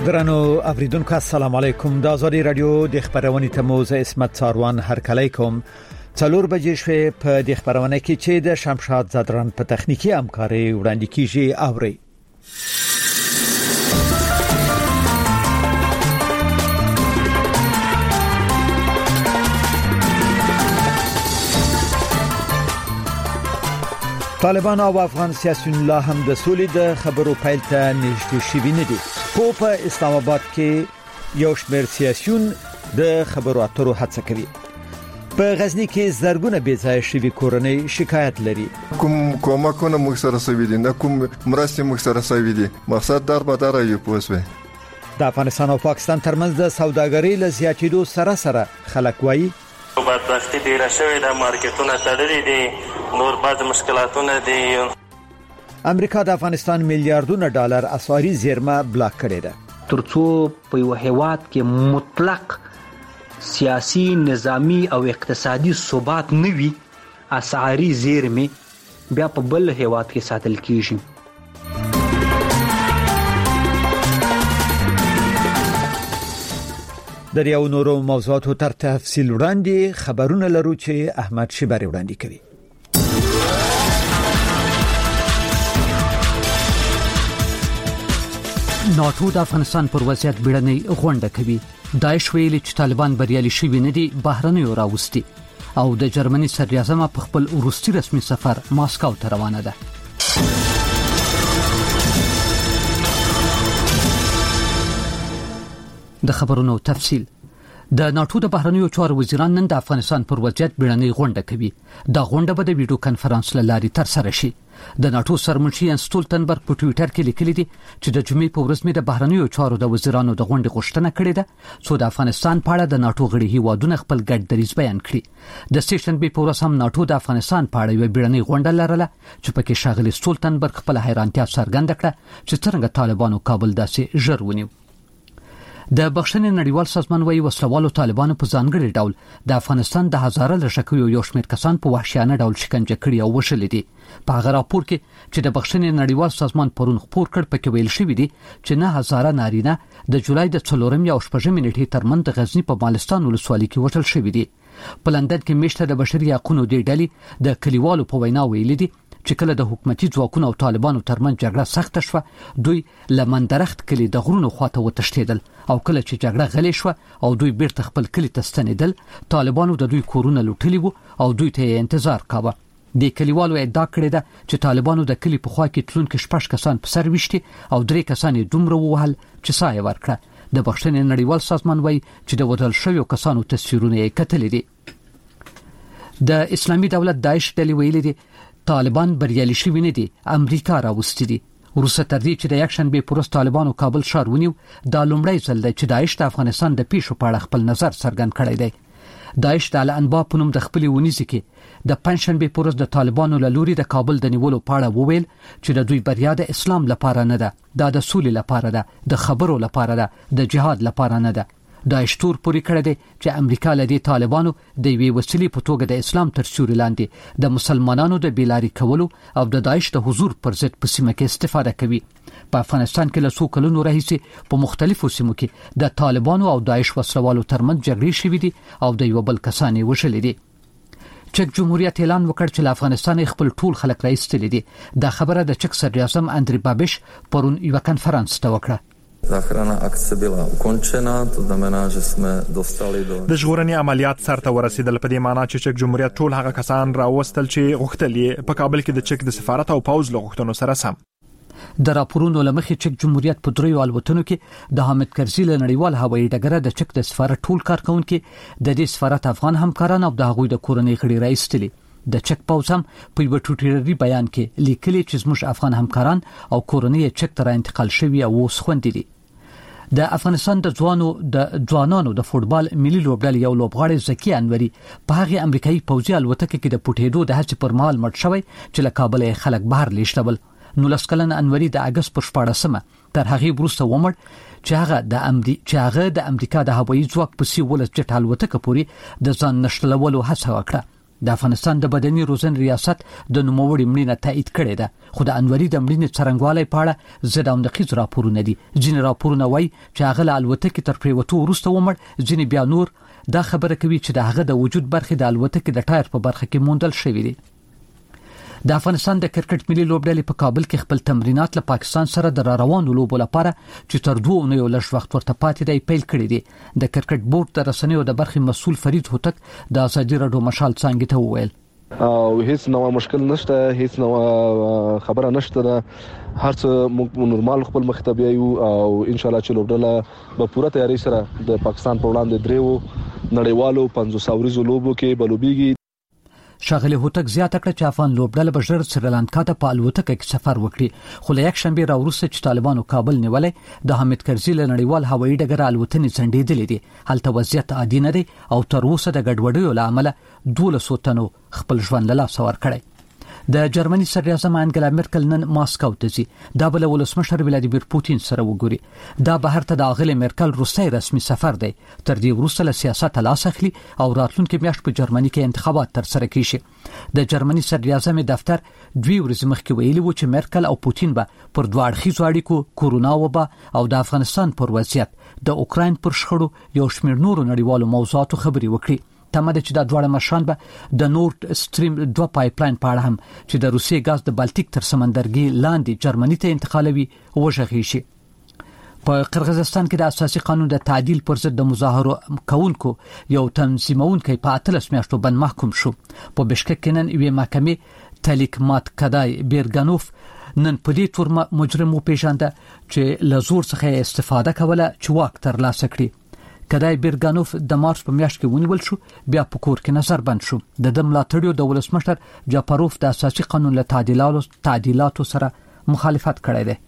ګرانو اوریدونکو السلام علیکم. د ازادي رادیو د خبرونې تموز اسمت څاروان هرکلی کوم. 4 بجې شوې په د خبرونه کې چې د شمشاد زدران په تخنیکی همکاري وړاندې کیږي. اوري طالبان او افغان سیاسيون لا هم د سولې د خبرو پیل ته نږدې شوي نه دي. په اسلام آباد کې یو شمېر سیاسيون د خبرو اترو هڅه کوي. په غزنی کې زرګونه بې ځای شوي کورنۍ شکایت لري. کومکونه موږ سره سوي دي، نه کوم مرستې موږ سره سوي دي. مقصد در به در یو پوسوي. د افغانستان او پاکستان ترمنځ د سوداګرۍ له زیاتېدو سره خلک وایي بدبختی ډیره شوې ده، مارکیټونه تړلي دي، نور بعض مشکلاتونه دي. امریکا د افغانستان میلیارډونه ډالر اسعاري زیرمه بلاک کړې ده. ترڅو په یو هیواد کې مطلق سیاسي، نظامی او اقتصادي ثبات نه وي، اسعاري زیرمه بیا په بل هیواد کې ساتل کیږي. د یو نورو موضوعاتو تر تفصیل وړاندې خبرونه لرو چې احمد شبری وړاندې کوي. ناتو د افغانستان پر وضعیت بیړنۍ غونډه کوي. داعش ویلي چې طالبان بریالي شوي نه دي، بهرنیو راوستي، او د جرمني صدراعظم په خپل وروستي رسمي سفر ماسکو ته روانه ده. د خبرونو تفصیل. د ناتو د بهرنیو چارو وزیران نن د افغانستان پر وضعیت بیړنۍ غونډه کوي. دا غونډه به د ویډیو کانفرنس له لارې ترسره شي. د ناتو سرمنشي یانس سټولتنبرګ په ټوئیټر کې لیکلي دي چې د جمعې په ورځ مې د بهرنیو چارو د وزیرانو د غونډې غوښتنه کړې ده چې د افغانستان په اړه د ناتو غړي هیوادونه خپل ګډ دریځ بیان کړي. د سټیشن په ورځ هم ناتو د افغانستان په اړه یو بیړنۍ غونډه لرله چې پکې ښاغلي سټولتنبرګ خپل حیرانتیا څرګنده کړه چې څنګه طالبانو کابل داسې ژر ونیو. د بخښنې نړیوال سازمان وايي وسلوالو طالبانو په ځانګړي ډول د افغانستان د هزاره لشکوي یو شمېر کسان په وحشیانه ډول شکنجه کړي او وشلي دي. په هغه راپور کې چې د بخښنې نړیوال سازمان پرون خپور کړ پکې ویل شوی دی چې 9000 نارینه د جولای د 4 او 6 نیټې ترمنځ د غزنی په مالستان ولسوالۍ کې وژل شوی دي. په لندن کې میشته د بشري حقوقو د ډلې د کلیوالو په وینا ویلي دي چې کله د حکومتي ځواکونو او طالبانو ترمنځ جګړه سخته شوه، دوی لمندرخت کلی د غرونو خواته وتښتیدل، او کله چې جګړه غلې شوه او دوی بیرته خپل کلی ته ستنېدل، طالبانو د دوی کورونه لوټلي وو او دوی ته انتظار کاوه. د کلیوالو ادعا کړې ده چې طالبانو د کلی په خوا کې تلونکي 6 کسان په سر وشتي او 3 کسان یې دومره ووهل چې ساه یې ورکړه. د بخښنې نړیوال سازمان وايي چې د وژل شویو کسانو تصویرونه یې کتلي دي. د اسلامي دولت داعش ډلې ویلي دي طالبان بریالي شوي نه دي، امریکا راوستي دي. وروسته تر دې چې د یکشنبې په ورځ طالبانو کابل ښار ونیو، دا لومړی ځل دی چې داعش د افغانستان د پیښو په اړه خپل نظر څرګند کړی دی. داعش د الانبا په نوم د خپلې ونیزې کې د پنځشنبې په ورځ د طالبانو له لوري د کابل د نیولو په اړه وویل چې د دوی بریا د اسلام لپاره نه ده، دا د سولې لپاره ده، د خبرو لپاره ده، د جهاد لپاره نه ده. داعش تور پوری کړی دی چې امریکا له دې طالبانو د یوې وسیلې په توګه د اسلام تر سیوري لاندې د مسلمانانو د بیلاري کولو او د داعش د حضور پر ضد په سیمه کې استفاده کوي. په افغانستان کې له څو کلونو راهیسې په مختلفو سیمو کې د طالبانو او داعش وسلوالو ترمنځ جګړې شوې دي او د یو بل کسان یې وژلي دي. چک جمهوریت اعلان وکړ چې له افغانستان خپل ټول خلک راایستلي دي. دا خبره د چک صدراعظم اندری بابش پرون یو کانفرنس ته وکړه. Záchranná akce byla ukončena, to znamená, že jsme dostali do د ژغورنې عملیات سرته ورسېدل. په دې معنی چې چک جمهوریت ټول هغه کسان راوستل چې غوښتل یې په کابل کې د چک د سفارت او پوز له غوښتنو سره سم. د راپورونو لمخې چک جمهوریت په 3 الوتنو کې د حامد کرزي له نړیوال هوایي ډګره د چک د سفارت ټول کارکونکو د دې سفارت افغان همکاران او د هغوی د کورنۍ غړي راایستلي. د چک پوز هم په یو ټوټیري بیان کې لیکلي چې زموږ افغان همکاران او کورنۍ چک ته انتقال شوي او اوس خوندي دي. د افغانستان د ځوانانو د فوټبال ملي لوبډلې یو لوبغاړی زکی انوري په هغه امریکایي پوځي الوتکه کې د پټېدو د هڅې پر مهال مړ شوی چې له کابل خلک بهر لیشتل. 19 کلن انوري د اگست پر 14مه تر هغه وروسته ومړ چې هغه د امریکا د هوایي ځواک په سی ولس جټ الوتکه پورې د ځان نشلولو هڅه وکړه. د افغانستان د بدني روزنې ریاست د نوموړي مړینه تایید کړې ده، خو د انوري د مړینې څرنګوالی په اړه زیات دقیق راپورونه دي. ځینې راپورونه وایي چې هغه له الوتکې تر پریوتو وروسته ومړ، ځینې بیا نور دا خبره کوي چې د هغه د وجود برخې د الوتکې د ټایر په برخه کې موندل شوې دي. د افغانستان د کرکټ ملي لوبډلې په کابل کې خپل تمرینات له پاکستان سره د روانو لوبو لپاره چې تر 2 اونیو لږ وخت ورته پاتې دی پیل کړی دی. د کرکټ بورډ د رسنیو د برخې مسؤل فرید هوتک د ازادي راډیو مشال څنګه ته وویل او هیڅ نو مشکل نشته، هیڅ نو خبره نشته، هر څه موږ نورمال خپل مخ ته بیاو او ان شاء الله چې لوبډله په پوره تیاری سره د پاکستان په وړاندې دریو نړیوالو 500 ورځو لوبو کې بلوبيږي. شاغلی هوتک زیاته کړه چې افغان لوبډله به ژر سریلانکا ته په الوتکه کې سفر وکړي، خو له یک شنبه راوروسته چې طالبانو کابل نیولې د حامد کرزي له نړیوال هوایي ډګر الوتنې ځنډېدلې دي. هلته وضعیت عادي نه دی او تر اوسه د ګډوډیو له امله 1200 تنو خپل ژوند له لاسه ورکړی. د جرمني صدراعظم انګلا مرکل نن ماسکو ته ځي، دا بل ولسمشر ولادیمیر پوتین سره وګوري. دا بهر ته د اغلی مرکل روسي رسمي سفر دی، تر دې وروسته له سیاست لاس اخلي او راتلونکي میاشت په جرمني کې انتخابات تر سره کیږي. د جرمني صدراعظم دفتر 2 ورځې مخکې ویلي و چې مرکل او پوتین به پر دوه اړخیزو اړیکو، کورونا وبا او د افغانستان پر وضعیت، د اوکراین پر شخړو یو شمېر نورو نړیوالو موضوعاتو خبرې وکړي. تمه ده چې دا دواړه مشران به د نورد سټریم 2 پایپلاین په اړه هم چې د روسیې غاز د بالټیک تر سمندرګي لاندې جرمني ته انتقالوي وژغي شي. په قرغیزستان کې د اساسي قانون د تعدیل پر ضد د مظاهرو کوونکو یو تنظیمونکی په 13 میاشتو بند محکوم شو. په بشکک کې نن یوې محکمې تلیکمات کدای بیرګانوف نن په دې تور مجرم وپیژانده چې له زور څخه استفاده کوله چې واک تر لاسه کړي. کدای بیرګانوف د مارچ په میاشت کې ونیول شو، بیا په کور کې نظر بند شو. د ملاتړیو د ولسمشر جاپاروف د اساسي قانون له تعدیلاتو سره مخالفت کړی دی.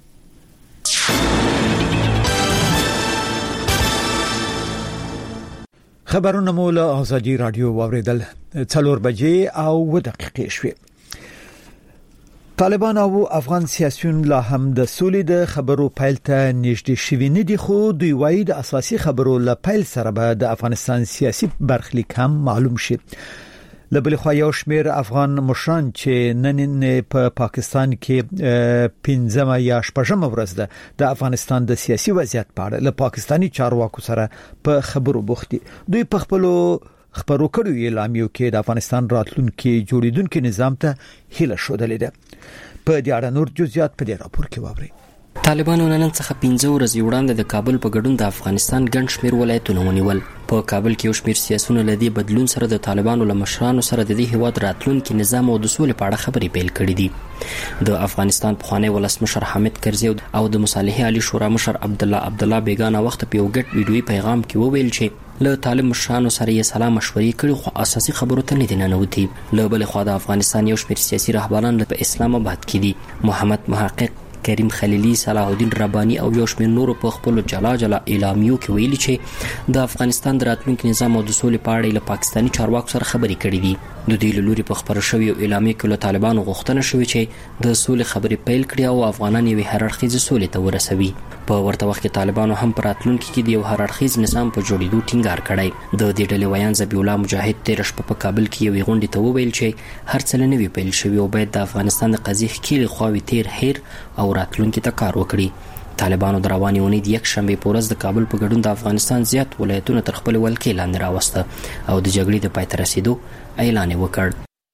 خبرونه مو له ازادي رادیو واوریدل. 4 بجې او 2 دقیقې شوې. طالبان او افغان سیاسيون لا هم د سولې د خبرو پیل ته نږدې شوي نه دي، خو دوی وايي د اساسي خبرو له پیل سره به د افغانستان سیاسي برخلیک هم معلوم شي. لبل خو یو شمیر افغان مشران چې نن په پاکستان کې 15 یا 16 ورځ ده د افغانستان د سیاسي وضعیت په اړه له پاکستانی چارواکو سره په خبرو بوختي. دوی په خبرو کړو اعلامیو کې د افغانستان راتلونکي جوړیدونکو نظام ته هیله شودلې ده. په دې اړه نور جزئیات په دې راپور کې واورئ. طالبانو نن څخه 15 ورځې وړاندې د کابل په ګډون د افغانستان ګڼ شمېر ولایتونه ونیول. په کابل کې یو شمېر سیاسيون له دې بدلون سره د طالبانو له مشرانو سره د دې هیواد راتلونکي نظام او د سولې په اړه خبرې پیل کړې دي. د افغانستان پخوانی ولسمشر حامد کرزي او د مصالحې عالی شورا مشر عبدالله بیگانه وخت په یو ګډ ویډیويي پیغام کې وویل چې له طالب مشرانو سره یې سلام مشورې کړې، خو اساسي خبرو ته نه دي ننوتي. له بل خوا د افغانستان یو شمېر سیاسي رهبران په اسلام آباد کې دي. محمد محقق، کریم خلیلی، صلاح الدین ربانی او یو شمېر نورو په خپل جلا اعلامیو کې ویلي چې د افغانستان د راتلونکي نظام او د سولې په اړه له پاکستانی چارواکو سره خبرې کړې دي. د دې له لوري په خبرو شوی اعلامیه کې له طالبانو غوښتنه شوې چې د سولې خبرې پیل کړي او افغانان یو هررخیز سولې ته ورسوي. په ورته وخت کې طالبانو هم پر راتلونکي کې د یو هررخیز نظام په جوړېدو ټینګار کړی. د دې ډلې ویان ذبیح الله مجاهد 13 شپه په کابل کې یو غونډه ته وویل چې هر څه نه وی پیل شوی او باید د افغانستان د قضیې ښکېلې خواوې تیر هیر او راتلونکي ته کار وکړي. طالبانو د روانې اونۍ د 1 شنبه په ورځ د کابل په ګډون د افغانستان زیات ولایتونه تر خپل ولکې لاندې راوسته او د جګړې د پای ته رسیدو اعلان وکړ.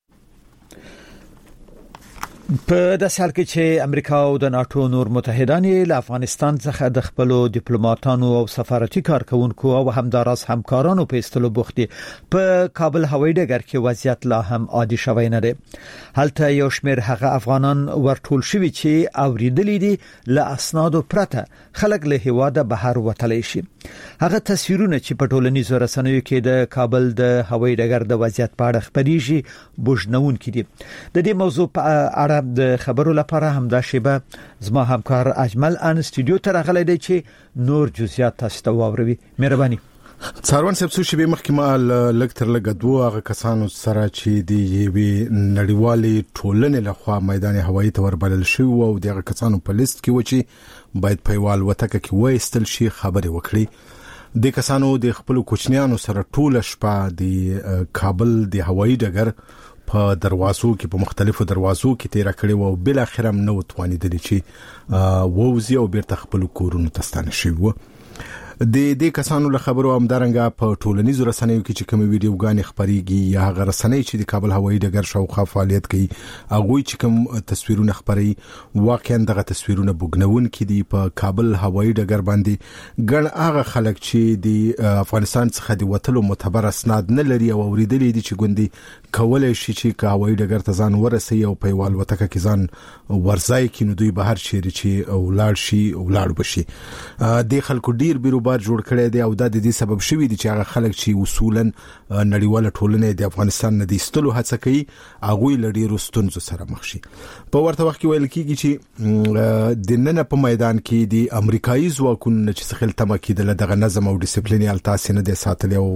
په داسې حال کې چې امریکا او د ناتو نور متحدان له افغانستان څخه د خپل ډیپلوماټانو او سفارتي کارکونکو او همداراز همکارانو په استلو بوختي، په کابل هوایي ډګر کې وضعیت لا هم عادي شوی نه دی. هلته یو شمېر هغه افغانان ورټول شوي چې اوریدلې دي له اسنادو پرته خلک له هیواده بهر وتلی شي. هغه تصویرونه چې په ټولنیزو رسنیو کې د کابل د هوایي ډګر د وضعیت په اړه خبرېږي بوجنونکي دي. د دې موضوع په اړه د خبرو لپاره همدا شیبه زما همکار اجمل ان استودیو ته راغلی دی چې نور جزئیات تاسو ته واوروي. مهرباني. څاروان سبسو شیبه مخکې ما لکتر لګدو هغه کسانو سره چې دی وی نړیوالي ټولنې لخوا میدان هوایي ته وربلل شو او دغه کسانو په لیست کې و چې باید پیوال وتکه کې وایستل شي خبري وکړي. د کسانو د خپل کوچنیانو سره ټول شپه د کابل د هوایي ډګر په دروازو کې په مختلفو دروازو کې تیر کړي وو بل اخر هم نو توانیدل چې ووزي او بیرته خپل کورونو ته ستانه شي وو. د دې کسانو له خبرو هم درنګه په ټولنیزو رسنیو کې چې کوم ویډیوګانې خبريږي یا هغه رسنۍ چې د کابل هوایي ډګر شاوخوا فعالیت کوي هغه چې کوم تصویرونه خبري واقعا دغه تصویرونه بوګنون کې دي په کابل هوایي ډګر باندې ګڼ هغه خلک چې د افغانستان څخه د وټلو معتبر اسناد نه لري او اوریدلې دي چې ګوندي کولای شي چې هوایي ډګر ته ځان ورسي او په یوال وتکه کې ځان ورځای کې نو دوی بهر شي چې ولاړ شي ولاړ بشي. د خلکو ډیر بیرو بار جوړ کړی دی او د دې سبب شوی دی چې هغه خلک چې اصولا نړیواله ټولنه د افغانستان نه د استلو هڅه کوي هغه لړۍ رستونزو سره مخ شي. په ورته وخت کې ویل کیږي چې د نن په میدان کې د امریکایي ځواکونو چې خپل تمکیدل دغه نظم او ډیسپلیني التاسي نه د ساتل او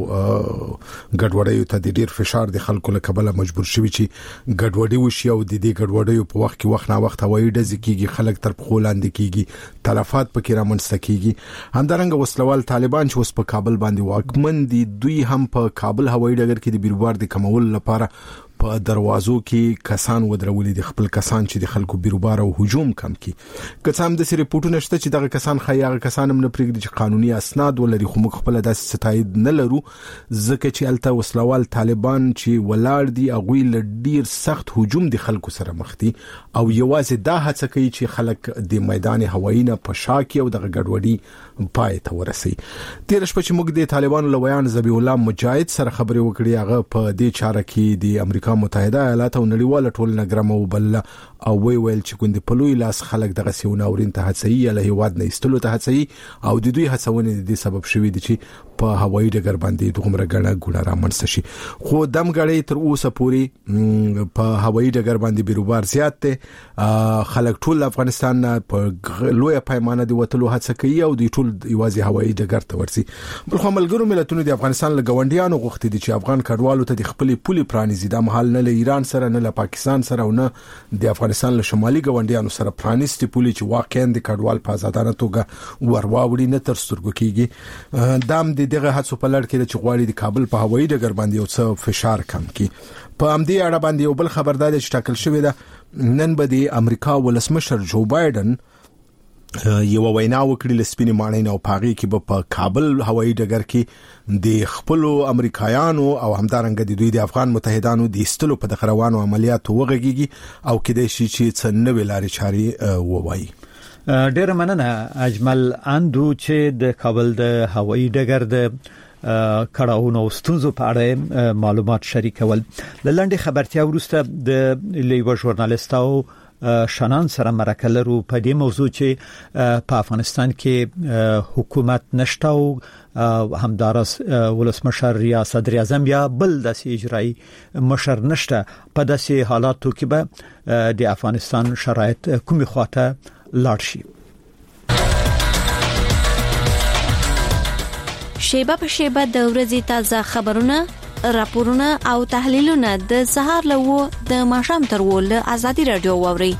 ګډوډۍ ته د ډیر فشار د خلکو له کبله مجبور شوی چې ګډوډي وشي او د دې ګډوډۍ په وخت کې وخت نه وخت هوایي ډزې کیږي خلک تر خپل لاندې کیږي تلفات پکې رامنځته کیږي. همدارنګه وسلوال طالبان چې اوس په کابل باندې واکمن دي دوی هم په کابل هوایي ډګر کې د بیروبار د کمول لپاره په دروازو کې کسان ودرولې د خپل کسان چې د خلکو بیروبار او هجوم کم کی. کسان د سری پورټونه شته چې دغه کسان خیاغه کسان هم نه پرېږدي چې قانوني اسناد ولري خو موږ خپل داسې ستاید نه لرو ځکه چې الته وسلوال طالبان چې ولاړ دي اغوی ل ډیر سخت هجوم د خلکو سره مخ دي او یوازې دا هڅه کوي چې خلک د میدان هوایي نه په شاکي او دغه ګډوډي پای ته ورسي. تیر شپه چې موږ د طالبانو لویان ذبیح الله مجاهد سره خبرې وکړې هغه په دې چاره کې د امریکا متحده ایالات او نړیواله ټولنه ګرمه وبل او ویل چې ګوند په لوی لاس خلک دغه سیونه اورین ته هڅوي له هیواد نه استلو ته هڅوي او د دوی هڅونه د سبب شوی دي چې په هوایي ډګر باندې دومره ګڼه رامنځته شي. خو دمګړې تر اوسه پورې په هوایي ډګر باندې بیروبار زیات دي. خلک ټول افغانستان په لوی پیمانه دی وټلو هڅه کوي او د ټول یوازې هوایي ډګر ته ورسي. بل خو ملګرو ملتونو د افغانستان له غونډیانو غوښتي دي چې افغان کډوالو ته د خپل پولي پرانیزي د محل نه له ایران سره نه له پاکستان سره او نه د افغانستان له شمالي غونډیانو سره پرانیستي پولي چې واقعا د کډوال په آزادانه توګه ورواوړي نه تر سترګو کیږي. دام د دغه هڅو په لړ کې چې غواړي د کابل په هوایي ډګر باندې یو څه فشار کم کړي. په امدی اړه باندې یو بل خبردار چې ټاکل شوی ده نن به د امریکا ولسمشر جو بایدن یو وینا وکړي لسپینې ماڼۍ او پاغي کې په کابل هوایي ډګر کې د خپل امریکایانو او همدارنګه د دوی د افغان متحدانو د استلو په دغروانو عملیاتو وغږیږي او کېدای شي چې څه نوې لارې چارې ووایي. ډیر مننه اجمل اندو چې د کابل د هوایي ډګر د کړهونو ستونزو په اړه معلومات شریکول. د لنډې خبرتیا وروسته د لیو ژورنالیست او شنان سره مرکه لرو په دې موضوع چې په افغانستان کې حکومت نشته او همدارس ولسمشر یا صدر اعظم یا بل د اجرایی مشر نشته. په داسې حالاتو کې به د افغانستان شرایط کومې خواته لاړ شي. شیبه په شیبه د ورځې تازه خبرونه، راپورونه او تحلیلونه د سهار له د ماښام تر له ازادي رادیو واوري.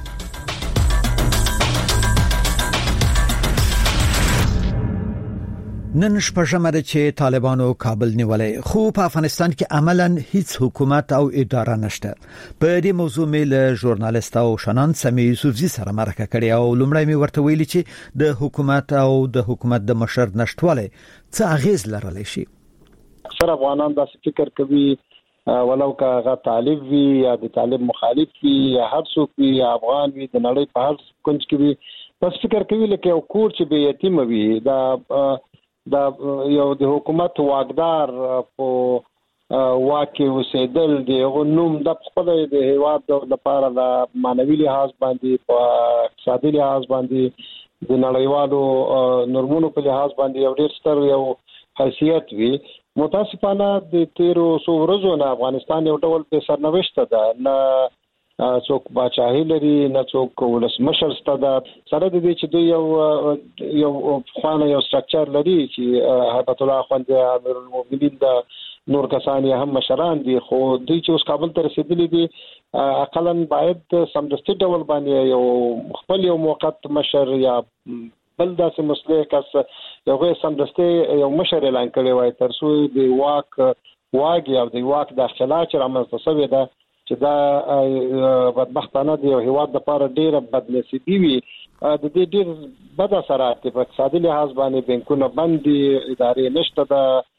نن شپږم ده چې طالبانو کابل نیولې خو په افغانستان کې عملاً هیڅ حکومت او اداره نشته. په دې موضوع مې له ژورنالیست او شنان سمي یوسفزي سره مرکه کړې او لومړی مې ورته ویلي چې د حکومت او د حکومت د مشر نشټواله څه اغیز لرلی شي. اکثر افغانان دا فکر کوي ولو که طالب وي یا د طالب مخالف وي یا هر څوک وي یا افغان وي د نړۍ په هر کونج کې وي بس فکر کوي لکه یو کور چې به یتیم وي دا یو د حکومت واقدار په واکه وسیدل دی غنوم د خپل د هیواد لپاره د مانوي لحاظ باندې په اقتصادي لحاظ باندې د نړیوالو نورمونو په لحاظ باندې یو ډېر ستر یو حیثیت وي. متاسفانه د 1300 ورځو نه افغانستان یو ډول په سرنوشت ده، نه څوک باچاهي لري نه څوک ولسمشر ستده سره د دې چې دوی یو خوانه یو سټرکچر لري چې هیبت الله خوند امیر المؤمنین د نور کسان هم مشران دي خو دوی چې اوس کابل ته رسیدلي دي اقلا باید سمدستي ډول باندې یو خپل یو موقت مشر یا بل داسې مسلې کس یو سمدستي یو مشر اعلان کړی وای تر څو د واګي او د واک داخله چې رامنځته شوې ده چې دا بدبختانه دی او هیواد د لپاره ډیره بدنصیبي وي د دې ډیر بد اثرات په اقتصادي لحاظ باندې بانکونه بند دي ادارې نشته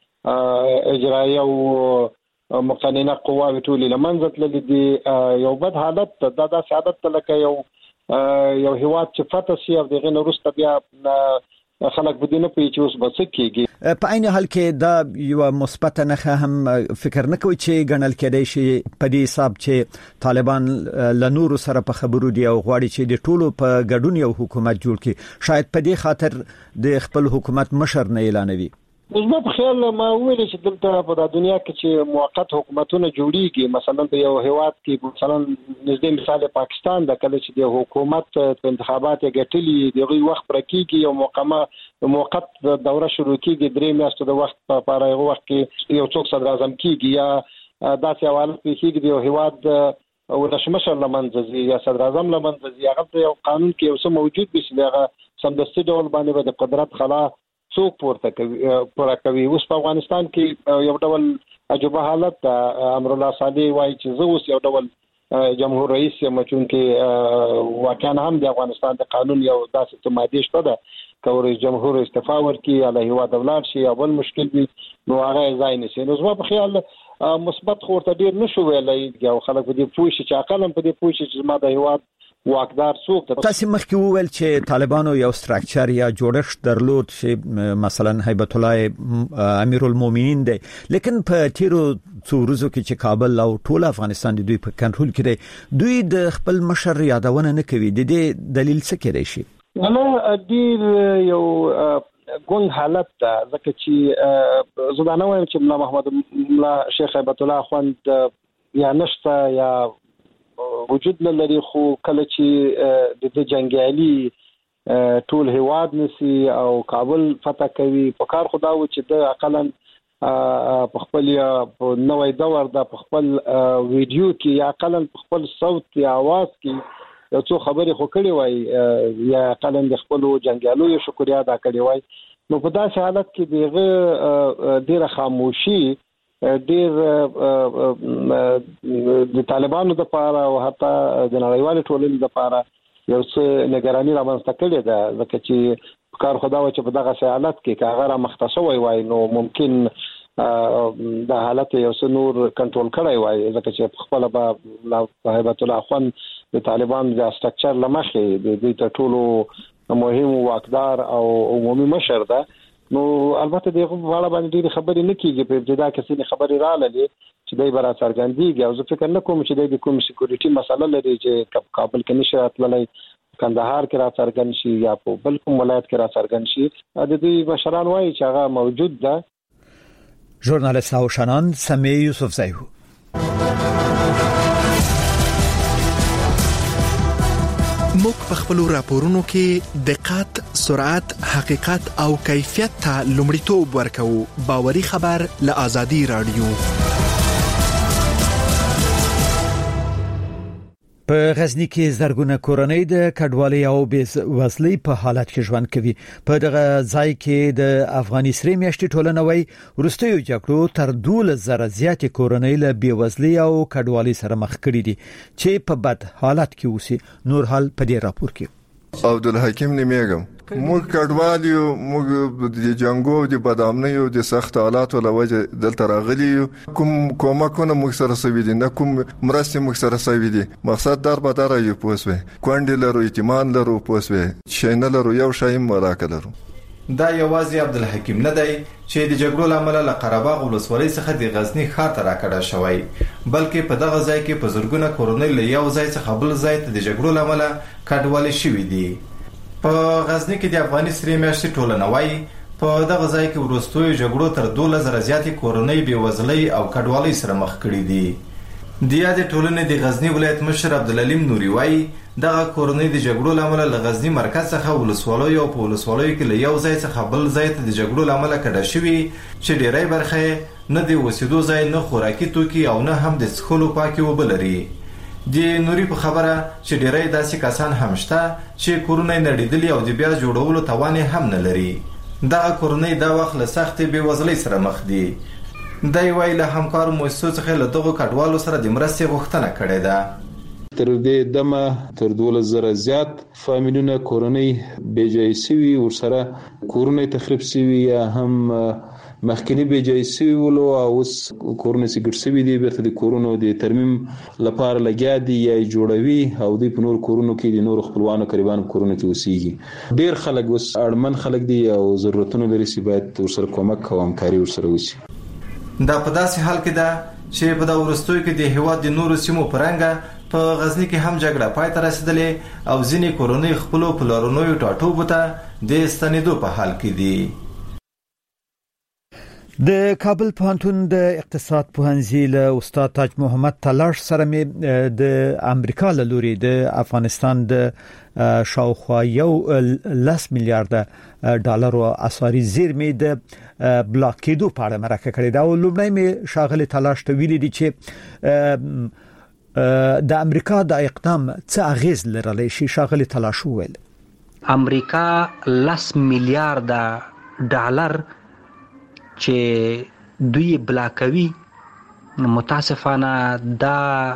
د اجرایه او مقننه قواوې ټولې لمنځه تللې دي یو بد حالت دا داسې عادت لکه یو هیواد چې فتح شي او دغه وروسته بیا خلک بدینه په چوس بس کېږي په عین حال کې دا یو مثبت نه هم فکر نه کوي چې ګڼل کېدای شي په دې حساب چې طالبان له نورو سره په خبرو دي او غواړي چې د ټولو په ګډون یو حکومت جوړ کړي شاید په دې خاطر د خپل حکومت مشر نه اعلانوي زما په خیال ما ویل چې دلته په دنیا کې چې موقت حکومتونه جوړیږي مثلا په یو هیواد کې مثلا نږدې مثال پاکستان د کله چې د حکومت په انتخابات ګټلي دغه وخت پرکیږي یو موقت دوره شروع کیږي درې میاشتې د وخت په اړه یو وخت کې یو څوک صدر اعظم کیږي یا داسې حواله کیږي د هیواد او رشمشر لمنځي یا صدر اعظم لمنځي هغه یو قانون کې یو څه موجود وي چې هغه سمدستي ډول باندې د قدرت خلا څوک پورته کوي اوس په افغانستان کې یو ډول عجوبه حالت امر الله صالح وایي چې زه اوس یو ډول جمهور رئیس یم چې واقعا هم د افغانستان د قانون یو داسې ماده شته ده که رئیس جمهور استعفا ورکړي یا له هیواد ولر شي اول مشکل وي نو هغه ځای نشي نو زما په خیال مثبت خورته ډیر نشو ویلای او خلک په دې پوه شي چې عقل په دې پوه شي چې ما د هیواد واقدار څوک تاسو مخکې وویل چې طالبانو یو ستراکچر یا جوړښت درلود چې مثلا هیبت الله امیر المؤمنین دی لیکن په تیرو څو ورځو کې چې کابل او ټول افغانستان د دوی په کنټرول کې دی دوی د خپل مشر یادونه نه کوي د دې دلیل څه کېدای شي نه ډیر یو ګون حالت ده ځکه چې زه دا نه وایم چې ملا شیخ هیبت الله خوند یا نشته یا وجود نه لري خو کله چې د جنگیالي ټول هیواد نسی او کابل فتح کوي په کار خدا و چې د عقلاً په خپل نوې دور د خپل ویډیو کې یا عقلاً په خپل صوت یا आवाज کې یو څو خبرې خو کړې وای یا عقلاً د خپل جنگیالو شکریا ادا کړې وای نو په داسې حالت کې دغه ډیره خاموشي ډیر د طالبانو د پاره او حتی د نړیوال ټولنې د پاره یو څه نگرانی رامنځته کړې ده ځکه چې کار خدا و چې په دغه حالت کې کاغه را مختصوي وای نو ممکن د حالت یو څه نور کنټرول کړی وای ځکه چې خپل په هیبت الله خان د طالبان د استراکچر لمخې د دې ټولو مهم واقدار او عمومي مشر ده نو البته دغه واړه باندې ډېری خبرې نه کیږي په ابتدا کې څه خبرې رااله چې دای برا څرګندېږي او زه فکر نه کوم چې د کوم سکیورټي مسله لري چې کابل کې نشه راتللی کندهار کې را څرګند شي یا په بل کوم ولایت کې را څرګند شي د دې مشران وایي چې هغه موجود ده ژورنالیست او شنان سمی یوسف زیو موږ په خپل راپورونو کې دقت، سرعت، حقیقت او کیفیت ته لومړیتوب ورکوو. باوري خبر له آزادي رادیو. په غزنی کې زرګونه کورنۍ د کډوالۍ او بېوزلۍ په حالت کې ژوند کوي. په دغه ځای کې د افغاني سرې میاشتې ټولنه وایي وروستیو جګړو تر 12,000 زیاتې کورنۍ له بېوزلۍ او کډوالۍ سره مخ کړي دي چې په بد حالت کې اوسي. نور حال په دې راپور کې عبدالحکیم نیمګم موږ کډوالیو موږ د جنگو د بدامنیو د سخت حالاتو لوجه دلته راغلی کوم کومکونه موږ سره سوي دي نه کوم مرستې موږ سره سوي دي مقصد در به در یو پوسوي کونډې لرو اعتماد لرو پوسوي شینه لرو یو شای مراکه لرو. دا یوازې عبدالحکیم نه دی چې د جګړو لامل له قرهباغ ولسوالۍ څخه د غزنی ښار ته راکړه شوی بلکې په دغه ځای کې په زرګونه کورنۍ له یو ځای څخه بل ځای ته د جګړو لامل کډوالي شوي دي. په غزنی کې د افغاني سرې میاشتې ټولنه وایي په دغه ځای کې وروستیو جګړو تر 12,000 زیاتې کورنۍ بېوزلۍ او کډوالۍ سره مخ کړي دي. د یادې ټولنې د غزنی ولایت مشر عبدالعلیم نوري وایي دغه کورنۍ د جګړو لامل له غزنی مرکز څخه ولسوالیو او په ولسوالیو کې له یو ځای څخه بل ځای ته د جګړو لامل کډه شوي چې ډیری برخه نه د اوسېدو ځای نه خوراکي توکي او نه هم د څښلو پاکې اوبه لري. د نوري په خبره چې ډېری داسې کسان هم شته چې کورونه نړیدلي او د بیا جوړولو توان هم نه لري. دغه کورنۍ دا وخت له سختې بېوزلۍ سره مخ دي. دی وایي له همکارو مؤسسو څخه له دغو کډوالو سره د مرستې غوښتنه کړې ده. تر دې دمه تر 12,000 زیات فامیلونه کورنۍ بېځایه شوي، ورسره کورونه تخریب شوي یا هم مخکنی بېځایه شوي ولو او اوس کورونه چې ګډ شوي دي بیرته د کورونو د ترمیم لپاره لګیا دي یا یې جوړوي او دوی په نور کورونو کې د نورو خپلوانو قریبانو کورونو کې اوسېږي. ډېر خلک اوس اړمن خلک دي او ضرورتونه لري چې باید ورسره کومک او همکاري ورسره وشي. دا په داسې حال کې ده چې په دا وروستیو کې د هېواد د نورو سیمو په رنګه په غزني کې هم جګړه پای ته رسېدلې او ځینې کورنۍ خپلو پلارنیو ټاټوبو ته د ستنېدو په حال کې دي. د کابل پوهنتون د اقتصاد پوهنځي له استاد تاج محمد تلاش سره مې د امریکا له لوري د افغانستان د شاوخوا 10 میلیارډ ډالر اسعاري زیرمې د بلاک کېدو په اړه مرکه کړې ده. او لومړی مې شاغلي تلاش ته ویلي دي چې د امریکا د اقدام څه اغیز لرلی شي. شاغلي تلاش وویل امریکا 10 میلیارډ ډالر چې دوی بلاکوي، متاسفانه دا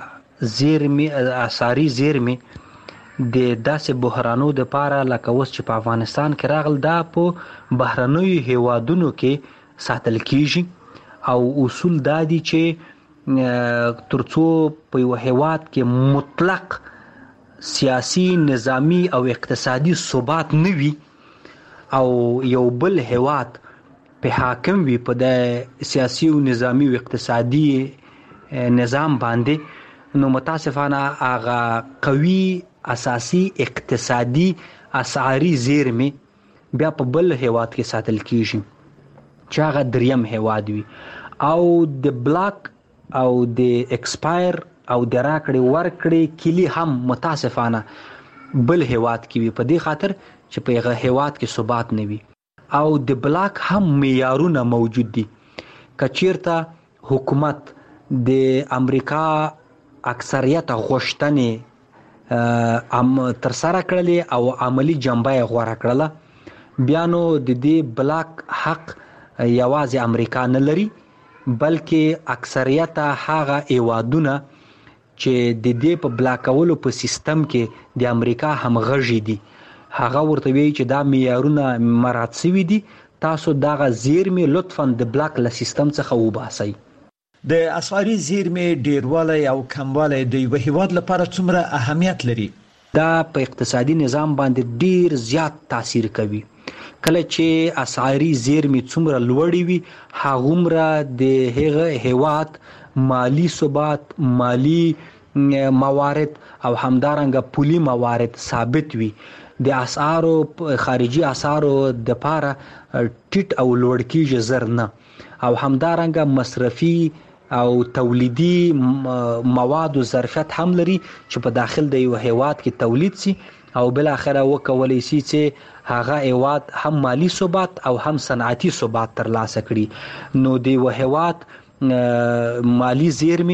زیرمې اسعاري زیرمې د داسې بحرانو د پاره لکه اوس چې په افغانستان کې راغل دا په بهرنیو هیوادونو کې ساتل کیږي او اصول دا دي چې ترڅو په یو هیواد کې مطلق سیاسي نظامی او اقتصادي ثبات نه وي او یو بل هیواد په حاکم وي په د سیاسي او نظامی او اقتصادي نظام باندې، نو متاسفانه هغه قوي اساسي اقتصادي اسعاري زیرمې بیا په بل هیواد کې ساتل کیږي چې هغه دریم هیواد وي او د بلاک او د ایکسپایر او د راکړې ورکړې کلی هم متاسفانه بل هیواد کې وي، په دې خاطر چې په هغه هیواد کې ثبات نه وي او د بلاک هم معیارونه موجود دي. کچیرته حکومت د امریکا اکثریت غوښتنې تر سره کړلې او عملی جنبه یې غوره کړله، بیا نو د دې بلاک حق یوازې امریکا نه لري بلکې اکثریت هغه هیوادونه چې د دې په بلاکولو په سیستم کې د امریکا همغږي دي، هغه ورته وی چې دا معیارونه مراعات شوي دي، تاسو دغه زیرمې لطفاً د بلاک له سیستم څخه وباسئ. د اسعاري زیرمې ډیروالی او کموالی د یو هیواد لپاره څومره اهمیت لري؟ دا په اقتصادي نظام باندې ډیر زیات تاثیر کوي. کله چې اسعاري زیرمې څومره لوړې وي هغومره د هغه هیواد مالی ثبات، مالی موارد او همدارنګه پولی موارد ثابت وي. د اسعارو خارجي اسعارو د پاره ټیټ او لوړ کیږي زر نه، او همدارنګه مصرفي او تولیدي مواد او ظرفیت هم لري چې په داخل د یو هیواد کې تولید سي او بل اخره وکولای شي چې هغه هیواد هم مالی ثبات او هم صنعتي ثبات ترلاسه کړي. نو د یو هیواد مالی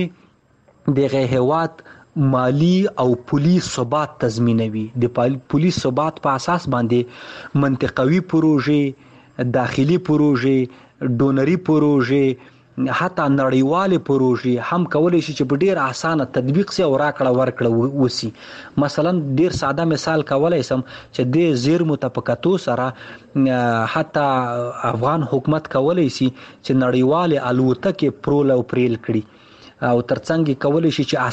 زیرمې دغه هیواد مالی او پولی ثبات تضمینوي. د پولی ثبات په اساس باندې منطقوي پروژې، داخلي پروژې، ډونري پروژې، حتی نړیوالې پروژې هم کولای شي چې په ډیر اسانه تطبیق سي او راکړه ورکړه وسی. مثلا ډیر ساده مثال کولای سم چې د زیرمو ته په کتو سره حتی افغان حکومت کولای شي چې نړیوالې الوتکې پرول او پریل کړي او ترڅنګ کولای شي چې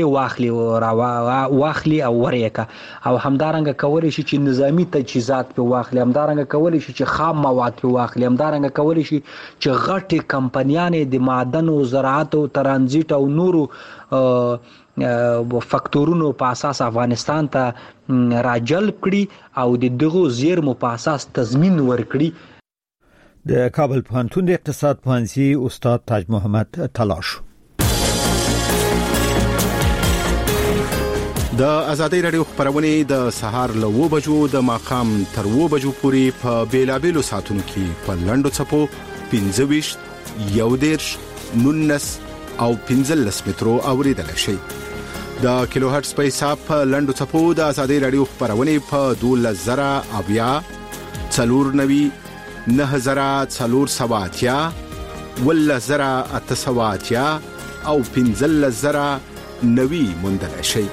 اسلحه واخلي او ورېکه، او همدارنګه کولای شي چې نظامی تجهیزات په واخلي، همدارنګه کولای شي چې خام مواد په واخلي، همدارنګه کولای شي چې غټي کمپنیانې د معدن او زراعت او ترانزیت او نورو فاکتورونو په اساس افغانستان ته راجلب کړي او د دغو زیرمو په اساس تضمین ورکړي. د کابل پوهنتون د اقتصاد پوهنځي استاد تاج محمد تلاش. د ازادي رادیو خبرونه د سهار له 9 بجو د ماقام تر 9 بجو پورې په بیلابېلو ساعتونو کې په لندو چپو 15 11 19 او 15 مترو اوریدل شي. د کیلو هرتز په حساب لنډو چپو د ازادي رادیو خبرونه په 12090 490 9040 ولزرا او 15090 مندل شي.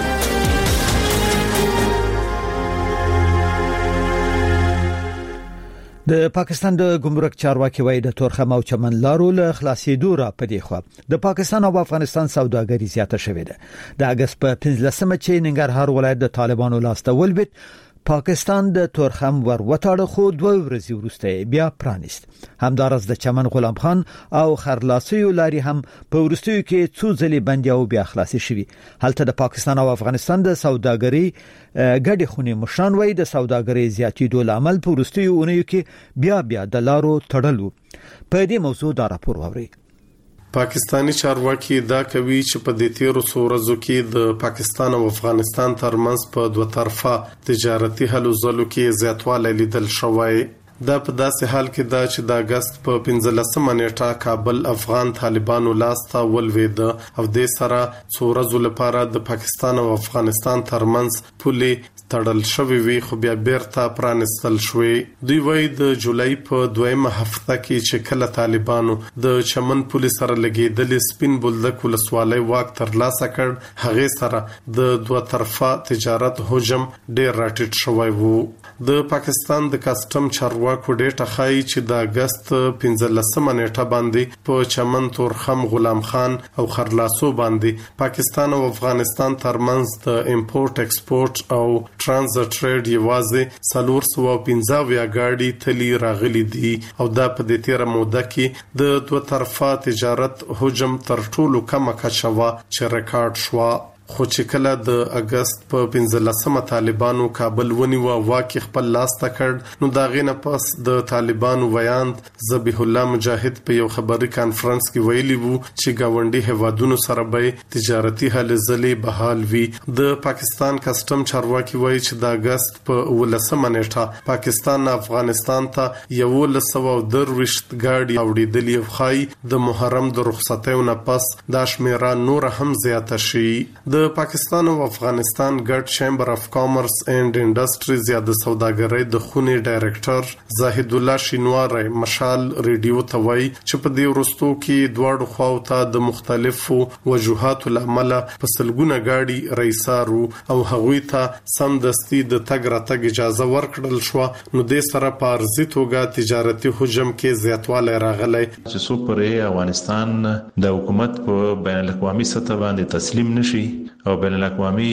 د پاکستان د ګمرک چارواکي وایي د تورخم او چمن لارو له خلاصېدو را پدې خو د پاکستان او افغانستان سوداګري زیاته شوې ده. د اگست په 15مه چې ننګرهار ولایت د طالبانو لاسته ولوېد، پاکستان د تورخم ور وټاړه خو 2 ورځې وروسته بیا پرانیست. همدارس د چمن غلام خان او خرلاسیو لاري هم په ورستیو کې څو ځلې بند او بیا خلاصې شوي. هلته د پاکستان او افغانستان د سوداګري ګډې خونې مشران وایي د سوداګري زیاتېدو لامل په ورستیو اونیو کې بیا د لارو تړلو. په دې موضوع دا راپور ووري. پاکستانی چارواکي دا کوي چې په دې تیرو څورزو کې د پاکستان او افغانستان ترمنځ په دوه طرفه تجارتي هلو ځلو کې زیاتوالی لیدل شوی. دا په داسې حال کې دا چې د اگست په 15مه نیټه کابل افغان طالبانو لاسته ولوېد او د سره څورزو لپاره د پاکستان او افغانستان ترمنځ پولې تړل شوی وي، خو بیا بیرته پرانستل شوی. دوی وایي د جولای په 2مه هفته کې چې کله طالبانو د چمن پولیس سره لګیدل سپین بولدک ولسوالۍ واک ترلاسه کړ، هغه سره د دوه طرفه تجارت حجم ډیر راټیټ شوی وو. د پاکستان د کسٹم چارواکو ډیټا ښایي چې د اگست 15مه نیټه باندې په چمن تورخم غلام خان او خرلاسو باندې پاکستان او افغانستان ترمنځ د امپورټ ایکسپورټ او ترانزیت ټریډ یوازې 415 گاډي تلی راغلي دي او دا په دې تیر موده کې د دوه طرفه تجارت حجم تر ټولو کم کچه وا چې ریکارډ شو. خو چې کله د اگست په 15مه طالبانو کابل ونیو واکه خپل لاس تکړ، نو دا غینه پس د طالبانو ویاند ذبیح الله مجاهد په یو خبري کانفرنس کې ویلي وو چې گاونډي هوادونو سره به تجارتي هلې ځلې بحال وي. د پاکستان کسٹم چارواکي وایي چې د اگست په 19مه نیټه پاکستان افغانستان ته 1120 گاډي اوړېدلې او خای د محرم د رخصتیو نه پس دا شمیره نور هم زیاته شي. د پاکستان او افغانستان ګډ چیمبر اف کامرس اینڈ انډستریز یا د سوداګرۍ د خونې ډایریکټر زاهد الله شینواری مشال ریډیو ته وایي چې په دې ورستو کې دواړو خواو ته د مختلفو وجوهاتو لامل په سلګونه گاډي رئیسارو او هغوی ته سمدستي د تګ راتګ اجازه ورکړل شو. نو د سره په ارزي توګه تجارتي حجم کې زیاتوالی راغلی چې څو پرې افغانستان د حکومت په بین الاقوامي سطح باندې تسلیم نشي او بین الاقوامي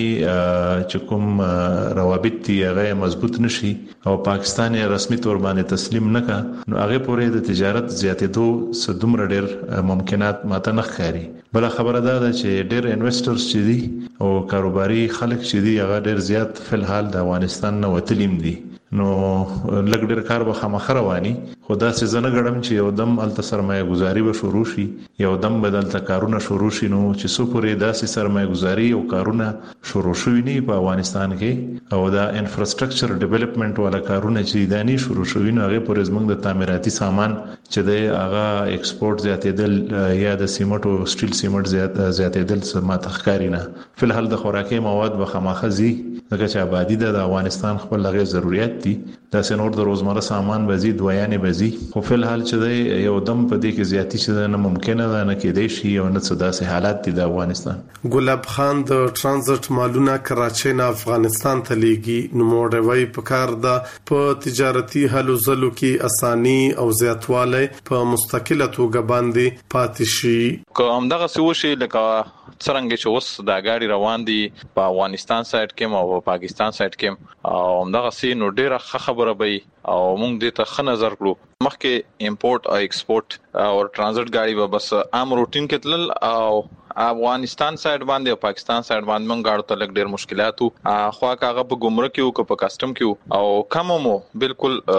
چې کوم روابط دي هغه مضبوط نشي او پاکستان رسمي تور باندې تسلیم نکا، نو هغه پورې د تجارت زیاتېدو سدومره ډېر ممکنات ماته نه ښکاري. بل خبره ده چې ډېر انویسټرز چې دي او کاروباري خلک چې دي هغه ډېر زیات فلحال د افغانستان نه وتلیم دي، نو لګ ډېر کار به خامخ رواني. خدا سي زنه غړم چې یو دم ال سرمایه گزاري به شروع شي، یو دم بدل کارونه شروع شي، نو چې څو پورې داسې سرمایه گزاري او کارونه شروع شوي نه په افغانستان کې او دا انفراستراکچر ډیولپمنٹ والا کارونه چې دانی شروع شوي، نو هغه پورې زموږ د تعمیراتي سامان چې د هغه ایکسپورټ زیاتېدل یا د سیمټ او سټیل سیمټ زیاتېدل سمات ښکاری نه. فلحال د خوراکي مواد به خامخزي دغه چې آبادی د افغانستان خپل لغه ضرورت دي، دا سينور د روزمره سامان بزي دویانې بزي، خو فلحال چې یو دم په دې کې زیاتی چې نه ممکنه ده نه کېدای شي او نه څه داسې حالات دي د افغانستان. ګلاب خان د ترانزیت مالونه کراچۍ نه افغانستان ته لیږي، نو موړوي په کار ده په تجارتي هلو ځلو کې اساني او زیاتوالی په مستقله توګه باندې پاتې شي. کوم دغه څه وشي لکه څنګه چې اوس د غاډي روان دي په افغانستان سایت کې او پاکستان سایت کې، او دغه سي نو ډیره خبره به او موږ دې ته ښه نظر کړو. مخکې امپورټ او ایکسپورټ او ترانزیت غاډي به بس عام روټین کې تلل او افغانستان سایت باندې او پاکستان سایت باندې موږ غاړو ته لګ ډیر مشکلات وو، خو هغه په ګمرک کې او په کسٹم کې او کم مو بالکل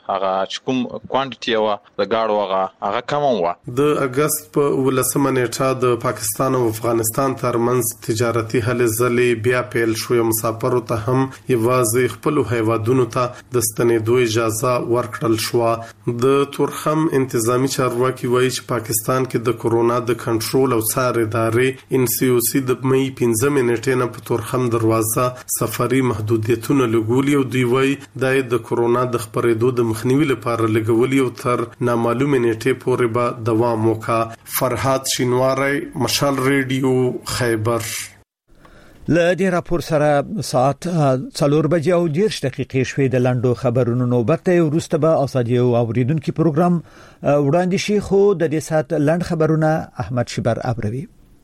هغه کوم کوانټیټي وا د گاډو هغه کم و. د اگست په 18 نیټه د پاکستان او افغانستان ترمنځ تجارتي هلې ځلې بیا پیل شو. مسافرو ته هم یوازې خپل هیوادونو ته د ستنېدو اجازه ورکړل شو. د تورخم انتظامی چارواکي وایي چې پاکستان کې د کورونا د کنټرول او څار ادارې NCOC د مې 15 نیټې نه په تورخم دروازه سفري محدودیتونه لګولي او دوی وایي د کورونا د خپرېدو د مخنیوي لپاره لګولي او تر نامعلومه نیټه پورې به دوام وکړي. فرحات شینواری، مشال ریډیو، خیبر. له دې راپور سره ساعت 4 بجې او 10 دقیقې شوې د لندو خبرونو نوبت ورسته به ازادي او اوریدونکو پروګرام وړاندې شي. خو د دې ساعت لند خبرونه احمد شبر ابروي.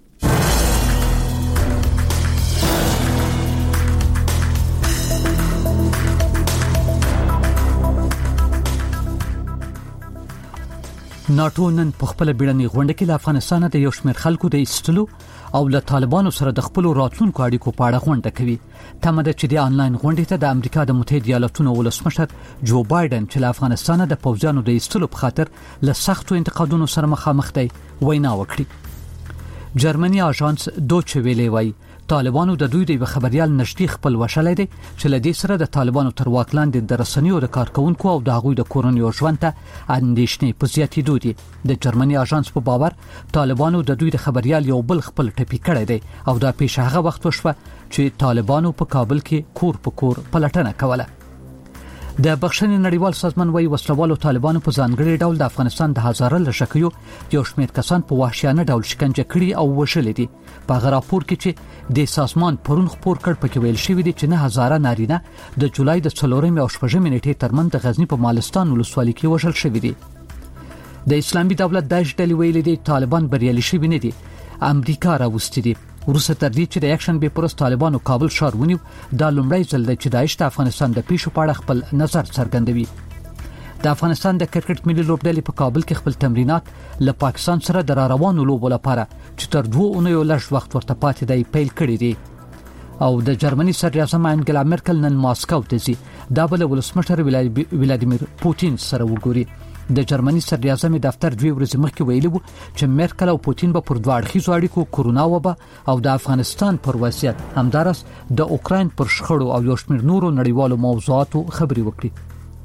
ناتو نن په خپل بیړنۍ غونډه کې له افغانستان د یو شمېر خلکو د ایستلو او له طالبانو سره د خپل راتلونکو اړیکو په اړه غونډه کوي. تمه ده چې د انلاین غونډې ته د امریکا د متحده ایالاتونو ولسمشر جو بایدن چې له افغانستان د پوځیانو د ایستلو په خاطر له سختو انتقادونو سره مخامخ دی وینا وکړي. جرمني اژانس دوچه ویلې وایي طالبانو د دوی د خبريال نشټي خپل وشلې دي چې لدې سره د طالبانو تر واک لاندې د رسنیو د کارکونکو او د هغوی د کورنیو ژوند ته اندېښنې په زیاتېدو دي. د جرمني اژانس په باور طالبانو د دوی د خبريال یو بل خپل ټپي کړی دی او دا پیښه هغه وخت وشوه چې طالبانو په کابل کې کور په کور پلټنه کوله. د بخښنې نړیوال سازمان وايي وسلوالو طالبانو په ځانګړي ډول د افغانستان د هزاره لشکیو یو شمېر کسان په وحشیانه ډول شکنجه کړي او وژلي دي. په راپور کې چې د سازمان پرون خبر کړ پکې ویل شوی دی چې 9000 نارینه د جولای د 4 او 6 نیټې ترمن د غزنی په مالستان ولسوالۍ کې وژل شوی دي. د اسلامي دولت داعش ډلې ویلي دي طالبان بریالي شوي نه دي. امریکا راوستي دي ورسره تر دې چې د اکشن به پرست طالبانو کابل ښار ونیو. دا لومړی ځل دی چې داعش د افغانستان د پیښو په اړه خپل نظر څرګندوي. د افغانستان د کرکټ ملي لوبډلې په کابل کې خپل تمرینات له پاکستان سره د روانو لوبو لپاره چې تر 2 اونیو لږ وخت ورته پاتې دی پیل کړی دی. او د جرمني صدر اعظم انګلا مرکل نن ماسکو ته ځي. دا بل ولسمشر ولادیمیر پوتین سره وګوري. د جرمني صدر اعظم دفتر 2 ورځې مخکې ویلي وو چې مرکل او پوتین به پر دوه اړخیزو اړیکو کورونا وبا او د افغانستان پر وضعیت همدارس د اوکراین پر شخړو او یو شمېر نورو نړیوالو موضوعاتو خبري وکړي.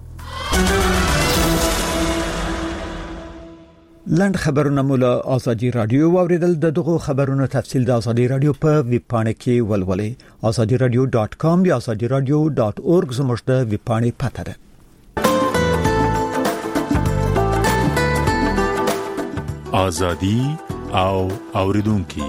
لند خبرونه مولا ازادي رادیو اوریدل. دغه خبرونو تفصیل د ازادي رادیو په ویب پاڼه کې ولولئ. azadiradio.com یا azadiradio.org زموږ د ویب پاڼې پته ده. ازادي او اوریدونکو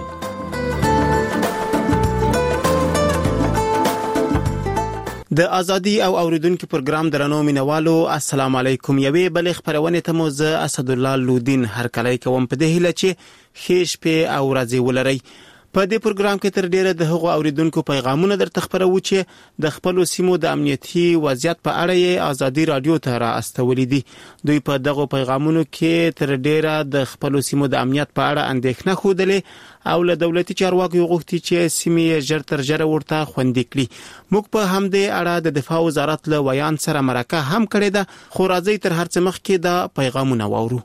د ازادي او اوریدونکو پروګرام درنو مینوالو السلام علیکم. یوې بل خبرونه ته مو زه اسد الله لودین هر کله کوم په دې هله چې خېش په او راځي ولري. په دې پروګرام کې تر ډیره د هغو اوریدونکو پیغامونه درته خبرو چې د خپل سیمو د امنیتي وضعیت په اړه یې ازادي رادیو ته را استولې دي. دوی په دغه پیغامونو کې تر ډیره د خپل سیمو د امنیت په اړه اندېښنه خوده او له دولتي چارواکو غوښتي چې سیمې ژر تر ژره ورته خوندي کړي. موږ په همدې اړه د دفاع وزارت له ویان سره مرکه هم کړې ده. خو راځي تر هر څه مخکې د پیغامونه واورو.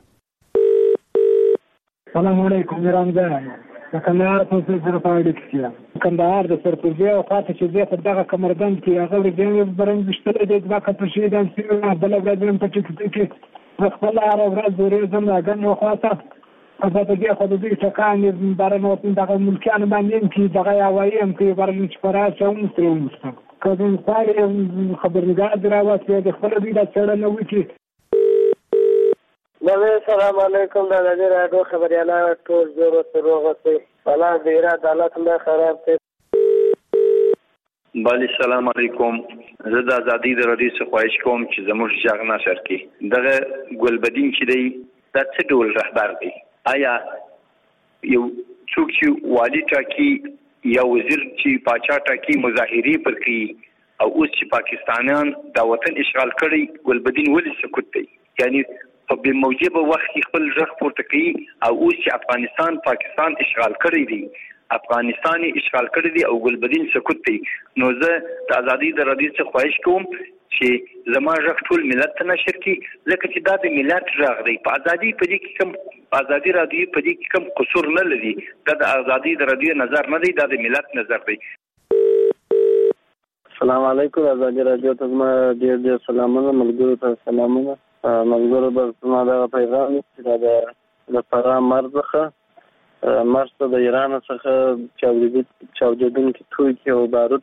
السلام علیکم رمضان. کندهار په سر پاړې کې کندهار د سرپوزي او خاطر چې زه په دغه کمربند کې هغه د برنګ بشتل د دغه کپشي د سیمه بل ورځ په کې خپل ورځ ورې زم راغن یو خاطر په دغه خو د دې ټکان بارنو دغه ملکیان باندې کې دغه یاویم کې برنګ چپرا چوم سترم کوم ځای خبرنګار دراوته د خپل دې د چړنه وکی. السلام علیکم د نظر راډیو خبرياله ټول زورو سره غوښتي ولا ډیر عدالت نه خراب دي. بل السلام علیکم. زه د ازادي د رادیو څخه خواهش کوم چې زموږ ځاګ نشر کی دغه ګلبدین چې دی د څه ډول رهبر دی؟ آیا یو څوک چې والی ټاکی یا وزیر چې پاچا ټاکی مظاهری پر کی او اوس چې پاکستانیان د وطن اشغال کړي ګلبدین ولې سکوت دی؟ یعنی په بې موجبه وخت کې خپل ژغ پورته کوي او اوس چې افغانستان پاکستان اشغال کړی دی افغانستان اشغال کړی دی او ګلبدین سکوت دی. نو زه د ازادي د رادیو څخه خواهش کوم چې زما ژغ ټول ملت ته نشر کی ځکه چې دا د ملت ژغ دی. په ازادي په دې کې کوم ازادي رادیو په دې کې کوم قصور نه لري. دا د ازادي د رادیو نظر نه دی، دا د ملت نظر دی. السلام علیکم. ازادي رادیو ته زما ډیر سلامونه، ملګرو ته سلامونه. ملګرو به زما دغه پیغام چې د فراه مرزخه مرسته د ایران څخه چاودېدونکي توکي او بارود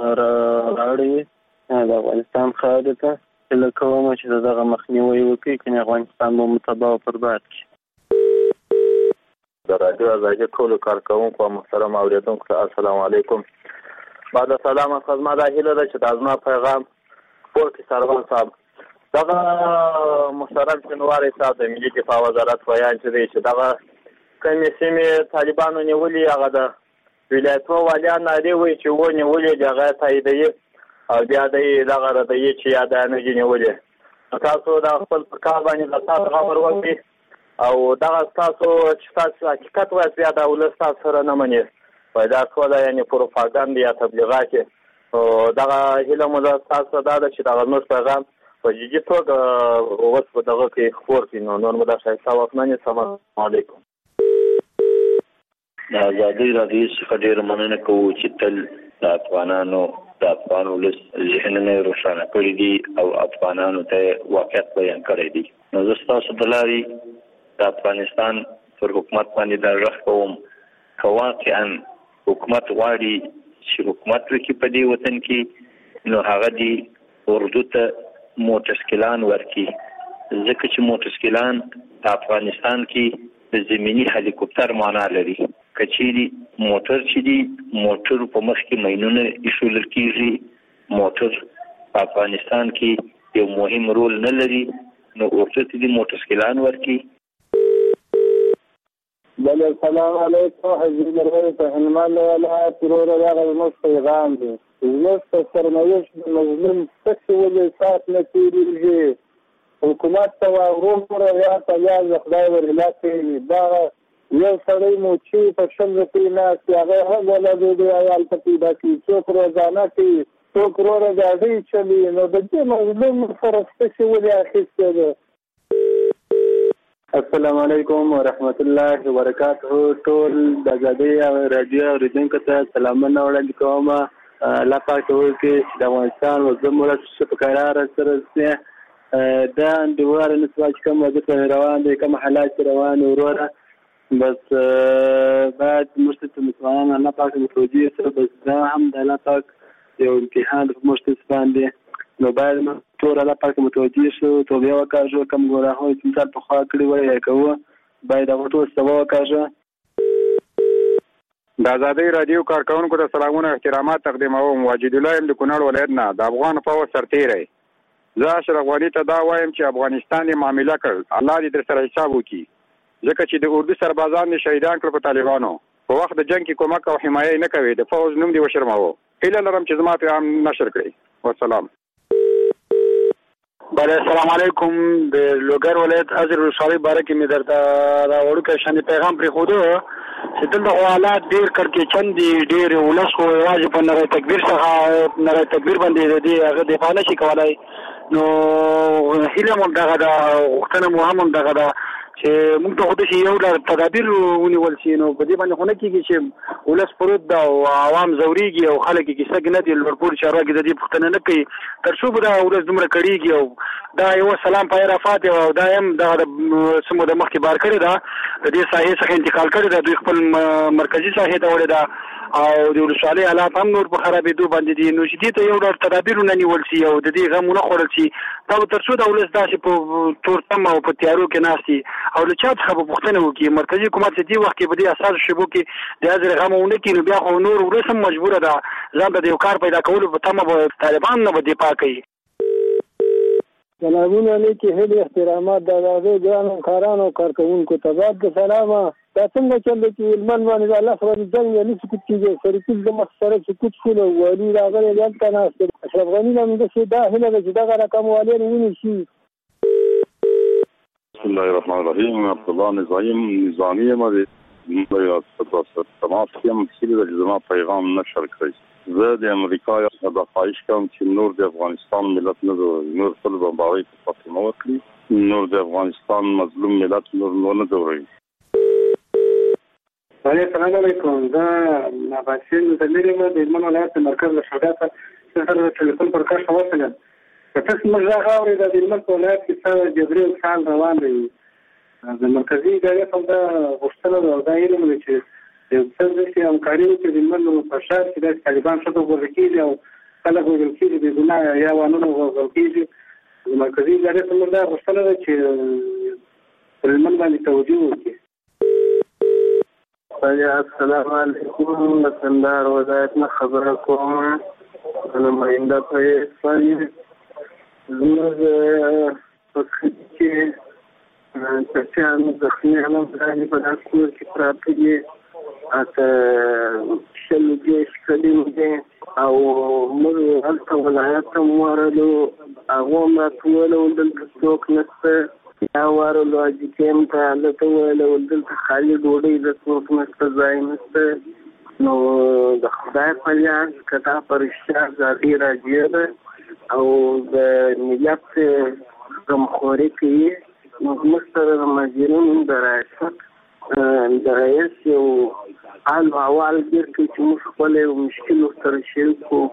راوړي د افغانستان خاورې ته. هیله کوم چې دغه مخنیوی وکړي، کنې افغانستان به متباه او برباد کړي. د رادیو ازادي ټولو کارکوونکو او محترم اورېدونکو ته السلام علیکم. بعد سلام څخه زما دا هیله ده چې دا زما پیغام خپل کې سروان صاحب دغه محترم جنواري صاحب د ملي دفاع وزارت بیان چې دی چې دغه کومې سیمې طالبانو نیولې هغه د ولایتونو والیان نارې وایي چې ونیولې د هغه تاییدوي او بیا دی دغه ردوي چې یا دا نه دي نیولې. تاسو د خپل په کار باندې د تاسو خبر وکړئ او دغه تاسو چې تاسو حقیقت وایي بیا د ولس تاسو سره نه مني پیدا کوله، یعنی پروپاګاندا یا تبلیغات. دغه هیله مو ده تاسو دا ده چې دغه نور پیغام په جدي توګه اوس په دغه کې خپور کړي. نور مو دا ښایسته واکمنې. السلام علیکم. د ازادي رادیو څخه ډېره مننه کوو چې تل د افغانانو د افغان ولس ذهنونه روښانه کړي دي او افغانانو ته واقعیت بیان کړی دي. نو زه ستاسو د لارې د افغانستان پر حکومت باندې دا غږ کوم که واقعا حکومت غواړي چې حکومت وکړي په دې وطن کې، نو هغه دي اردو ته موټرسکلان ورکي، ځکه چې موټرسکلان په افغانستان کې د زمینی هلیکوپټر معنا لري. کچېری موټر چې دی موټر په مخ کې مینونه ایښول کېږي، موټر په افغانستان کې یو مهم رول نه لري، نو ورته دې موټرسکلان ورکي. بل السلام علیکم. حضرت مرغی په هلمند ولایت ضرور راغلی زموږ پیغام دی. زموږ په سرنوشت د مظلوم څه ولې سات نه تېرېږي، حکومت ته وروره یا ته یا د خدای ورلا کوي. دا یو سړی مو چې په 100 روپۍ ناست هغه هم ولګېدی عیال ته پیدا کړي، څوک روزانه کوي، څوک وروره ګاډۍ چلوي. نو د دې مظلوم سره څه ولې اخیستی ده. السلام علیکم ورحمت الله وبرکاته. ټول د ازادي رادیو اوریدونکو ته سلامونه وړاندې کوم. الله پاک ته وکړي چې د افغانستان مظلوم ولس په قرار سره سي دا انډیوار نه سواج کوم وضعیت روان دي، کوم حالات روان وروره بس بعد مرتد مسلمان الله پاک متوجه سره بس دا هم د الله پاک یو امتحان د مرتد باندې. نو باید ټول الله پاک متوجه شو توبه وکړو، کوم ګناهونه چې مثال په خوا کړی وای یا کوه باید هغه ټول سبا وکړو. د ازادي رادیو کارکونکو ته سلامونه احترامات تقدیموم. واجد الله ام د کونړ ولایت نه د افغان فوج سرتیری. زه اشرف غنی ته دا وایم چې افغانستان یې معامله کړ، الله دې در سره حساب وکړي، ځکه چې د اردو سربازان یې شهیدان کړ په طالبانو. په وخت د جنگ کې کومک او حمایه نه کوي، د فوج نوم دی وشرماوه. هیله لرم چې زما پیغام نشر کړئ. والسلام. بله السلام علیکم. د لوګر ولایت ازر ولسوالۍ باره کې مې درته راوړو که شان پیغام پرېښودو چې دلته حالات ډېر کړکېچن دي، ډېر ولس خو یوازې په نری تکبیر څخه نری تکبیر باندې د دې هغه دفاع نه شي کولی. نو هیله مو دغه ده، غوښتنه مو هم دغه ده چې موږ ته خو داسې یو ډول تدابیر ونیول شي. نو په دې باندې خو نه کېږي چې ولس پروت ده او عوام ځورېږي او خلک یې کیسه کې نه دي، لوړپوړي چارواکي د دې پوښتنه نه کوي تر څو به دغه ولس دومره کړېږي. او دا یو سلام پای رافات او دا هم دغه څه موده مخکې بار کړې ده، د دې ساحې څخه انتقال کړې ده، دوی خپل مرکزي ساحې ته وړې ده او د ولسوالۍ حالات هم نور په خرابېدو باندې دي. نو چې دې ته یو ډول تدابیر ونه نیول شي او د دې غم ونه خوړل شي، دا به تر څو د ولس داسې په تورتم او په تیارو کې ناست وي او له چا څخه به پوښتنه وکړي. مرکزي حکومت چې دې وخت کې په دې اساسو شیبو کې د هغې غم ونه کړي، نو بیا خو نور ولس هم مجبوره ده ځان ته د یو کار پیدا کولو په تمه به طالبان نه به دفاع کوي. جنابونه لیکي هیلې احترامات د هغې ګرانو کارانو کارکوونکو ته بعد د سلامه. دا څنګه چل دی چې هلمند باندې د الله سره د جنګ یا نه سکوت کېږي، سرکوز د مخ سره سکوت شول او والي راغلی دلته ناست دی. اشرف غني نه همداسې دا هیله ده چې دغه رقم والیان ونیسي. بسم الله الرحمن الرحیم. عبدالله نظامی یم د ریاست تماس یم. هیله ده چې زما پیغام نشر کړئ. زه د امریکا یو د خواهش کوم چې نور د افغانستان ملت نه دوی نور خپل بمباري په فاطمه وکړي نور د افغانستان مظلوم ملت نور نه دوی. السلام علیکم. دا نباسین د لري د هلمند ولایت مرکز لشهادت سره ټلیفون پر کار وصل. تاسو موږ راغوري د هلمند ولایت کې څه جبري خان روان دي. د مرکزی ادارې په دا غوښتنه ده دا علم دی چې یو څه چې همکاري وکړي د هلمند په شهر کې د طالبان څخه وګورل کېږي او خلک وګورل کېږي د ګناه یا وانونه وګورل کېږي. د مرکزی ادارې په دا غوښتنه ده چې په هلمند باندې توجه وکړي. السلام علیکم. د کندهار ولایت نه خبره کوم. نماینده په اسفانی زموږ په کې ترچان زخمی علم برانی په داس کور کې پراته دي. اته شل دیش کلیم دي او موږ هلته ولایت ته ورلو هغه ما ټولو دلته څوک نشته یا ورلو اجکیم ته هلته ولو دلته خالي ډوډۍ د څوک نشته ځای نشته. نو د خدای په یاد کدا پرشتیا ځای راځي ده او د ملت غمخوري کوي. مستر مجرم د رئیس یو حال و احوال ګیر کوي چې موږ خپل مشکل سره شریک کوو.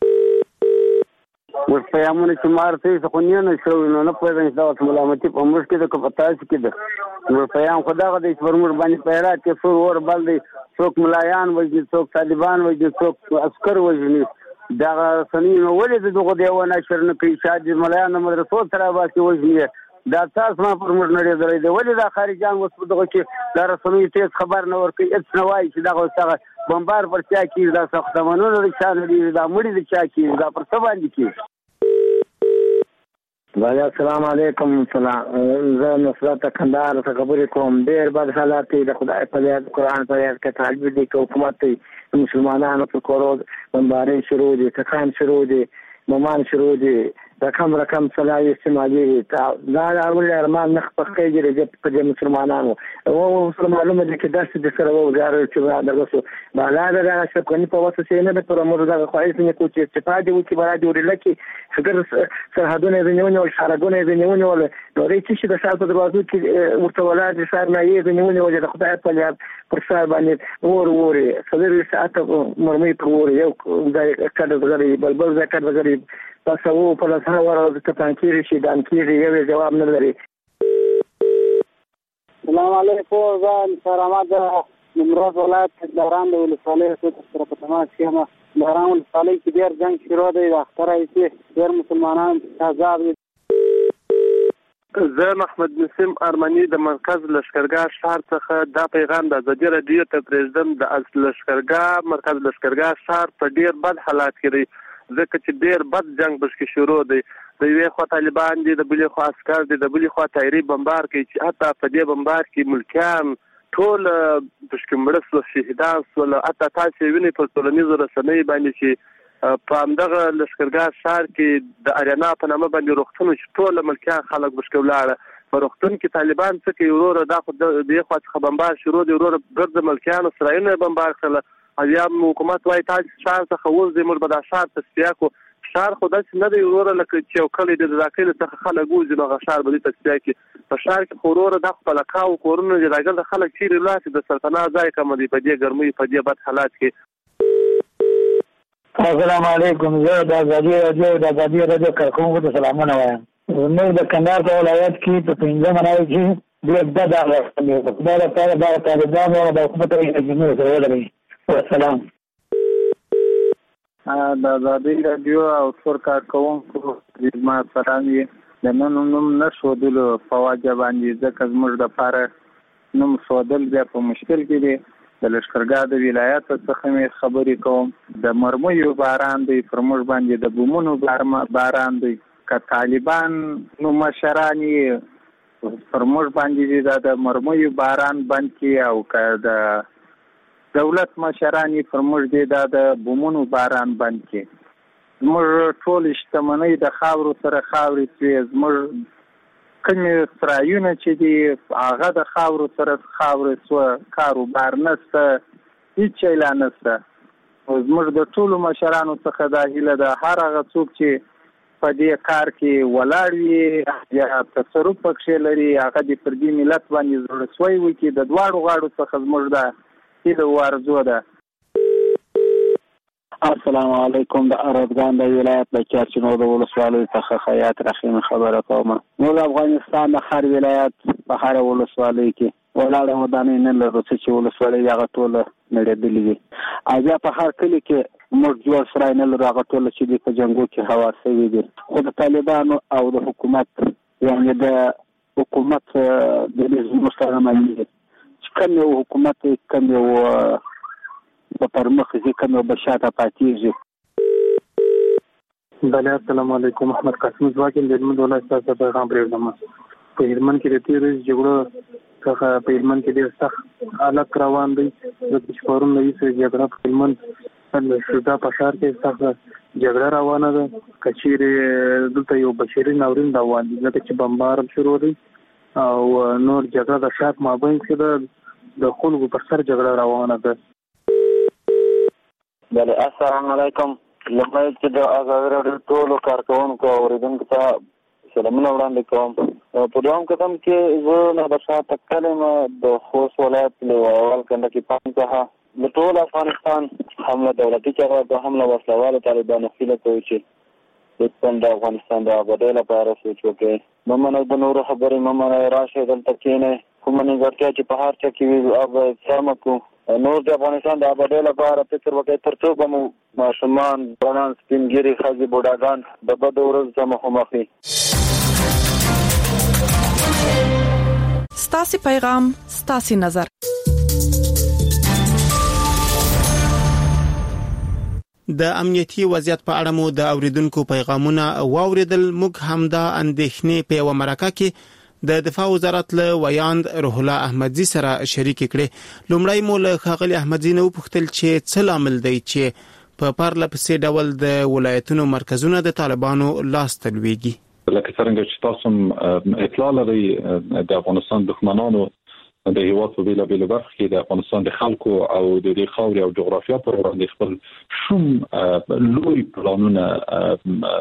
اوس پیغامونه چې مارته یې خو نه شوی نو نه پوهېږم چې دا اوس ملامتي په موږ کې ده که په تاسو کې ده. نو پیغام خو دغه دی چې پر موږ باندې پیرا کې څوک اور بل دی څوک ملایان وژني څوک طالبان وژني څوک عسکر وژني. دغه سنین ولې د دغه دیوه نشر نه کوي چې د ملایان د مدرسو سره باسي وژني. دا تاسو ما پر موږ نړۍ درې دی ولې دا خارجان اوس په دغه کې دا رسنیو تیز خبر نه ورکوي هېڅ نه وایي چې دغه بمبار پر چا کېږي دا ساختمانونه د چا نه دي دا مړي د چا کېږي دا پر څه باندې کېږي. السلام علیکم. زه نصرت کندهار څخه خبرې کوم. ډېر بد حالات دی د خدای په یاد قرآن په یاد کې طالب دی که حکومت دی مسلمانانو په کورو بمبارۍ شروع دي ټکان شروع دي ممان شروع دي رقم صلاحي استعمالي دا اول ارمان نخ پخې دي په دې مسلمانانو او مسلمانانو د کې داسې د سره وو زیاره چې دا وسو بالا دا شپ کني په واسه سینه د پر امر دا خواهش نه کوي چې استفاده وکړي برادي ورلکه فکر سرحدونه زنیونه او شارګونه زنیونه ول نو ریچ چې د شار په دروازو کې ورته ولاد شار نه یې زنیونه او د خدای په یاد پر سار باندې ور صدر ساعت مرمي پر ور یو دا کډه غري بلبل زکات غري تاسو په لاسه ورته کتانکيري شي دانکيري یو جواب نه لري. السلام علیکم. زه سلامات نمرود ولایت دهران د ولسوالۍ سره په تماس کې یم. دهران ولسوالۍ کې ډېر جنګ شروع دی د اختر ایسي ډېر مسلمانان آزاد دي. زه محمد نسیم ارمنی د مرکز لشکرګاه شهر څخه دا پیغام د ازادي رادیو ته پرېږدم. د لشکرګاه مرکز لشکرګاه شهر په ډېر بد حالات کې دی ځکه چې ډېر بد جنگ بشکې شروع دی. د یوې خوا طالبان دي د بلې خوا عسکر دي د بلې خوا تایري بمبار کوي چې حتی په دې بمبار کې ملکیان ټول بشکې مړه سول شهیدان سول. حتی تاسې وینئ په ټولنیزو رسنیو باندې چې په همدغه لشکرګاه ښار کې د ارینا په نامه باندې روغتون چې ټول ملکیان خلک بشکې ولاړه په روغتون کې طالبان څه کوي وروره دا خو د دې خوا څخه بمبار شروع دی وروره ګرد ملکیانو اسرائیل بمبار کړله او یا حکومت وایي تاسې ښار څخه ووځئ موږ به دا ښار تصفیه کړو. ښار خو داسې نه دی وروره لکه چې یو کلی دی د دا کلي څخه خلک وځي نو هغه ښار به دوی تصفیه کړي. په ښار کې خو وروره دا خو پلکاو کورونه دي راګرده خلک چیرې ولاړ شي د سرپناه ځای کمه دی په دې ګرمۍ په دې بد حالات کې. السلام علیکم. زه د ازادي راډیو کارکوونکو ته سلامونه وایم. زموږ د کندهار په ولایت کې په 15 مناوي کې ډېر بد حالات دي. دا لپاره دا طالبان او د حکومت اجازه سره ولري. والسلام. د ازادي راډیو او څور کارکوونکو خدمات سلام یې د نن نوم نه ښودلو په وجه باندې ځکه زموږ دپاره نوم ښودل بیا په مشکل کې دی. د لشکرګاه د ولایت څخه مې خبرې کوم. د مرمیو باران دی پر موږ باندې د بومونو باران دی. که طالبان نو مشران یې پر موږ باندې دا د مرمیو باران بند کړي او که د دولت مشران پر موږ دی دا د بومونو باران بند کړي. زموږ ټول شتمنۍ د خاورو سره خاورې شوې. زموږ کومې سرایونه چې دي هغه د خاورو سره خاورې شوه. کاروبار نشته هېڅ شی لا نشته. زموږ د ټولو مشرانو څخه دا هیله ده هر هغه څوک چې په دې کار کې ولاړ وي یا تصرف پکې لري هغه د فردي ملت باندې زړه سوی وي چې د دواړو غاړو څخه زموږ د هیله ورزو ده. السلام علیکم. د ارزګان د ولایت د چارچنو د ولسوالۍ څخه خیاط رحیم خبره کوم. نو د افغانستان د هر ولایت په هر ولسوالۍ کې ولاړه ودانې نه لرو چې ولسوالۍ هغه ټول نړېدلې دي. اځه په هر کلی کې موږ جوړ سره نه لرو هغه ټول چې په جنگو کې هوا سوي دي. خو د طالبانو او د حکومت یعنی د حکومت د مستقیم عملی کوم یو حکومت کوم یو په پرمخ ځکه کوم بشاته پاتېږي. بله السلام علیکم. احمد قاسم ځواکین د هلمند ولایت څخه پیغام پرېږدم. په هلمند کې د تېرو جګړو څخه په هلمند کې ډېر سخت حالت روان دی. ځکه چې پرون نوي جګړه په هلمند شودا په ښار کې سخته جګړه روانه ده. که چیرې دلته یو بشري ناورین روان دي ځکه چې بمبار شروع دی او نور جګړه د شاک مابین کې ده د خلکو پر سر جګړه روانه ده. بله السلام علیکم. لمړی چې د ازادي راډیو ټولو کارکوونکو او اورېدونکو ته سلامونه وړاندې کوم. په دویم قدم کې زه نادرشاه تکل یم د خوست ولایت له اول کنډکي پاین څخه د ټول افغانستان حمله دولتي چارواکو د حمله وسلوالو طالبانو هیله کوي چې د افغانستان د آبادۍ لپاره سوچ وکړي. مه منئ د نورو خبرې، مه منئ راشئ دلته کښېنئ. کومه نیمګړتیا چې په هر چا کې وي هغه اقدام وکړو. نور د افغانستان د آبادۍ لپاره فکر وکړئ تر څو به مو ماشومان ځوانان سپین ږیري ښځې بوډاګان د بدو ورځو ته مخامخ وي. ستاسو پیغام ستاسو نظر. د امنیتي وضعیت په اړه مو د اوریدونکو پیغامونه واوریدل. موږ هم د اندېښنې په یو مرکه کې د دفاع وزارت له ویاند روح الله احمدزي سره شریک کړي. لومړی مو له ښاغلي احمدزي نو پوښتل چې څه لامل دی چې په پرله پسې ډول د ولایتونو مرکزونه د طالبانو لاس ته لویږي. لکه څنګه چې تاسو اطلاع لرئ د افغانستان دښمنانو د هیواد په بیلابیلو برخو کې د افغانستان د خلکو او د دې خاورې او جغرافیه پر وړاندې خپل شوم لوی پلانونه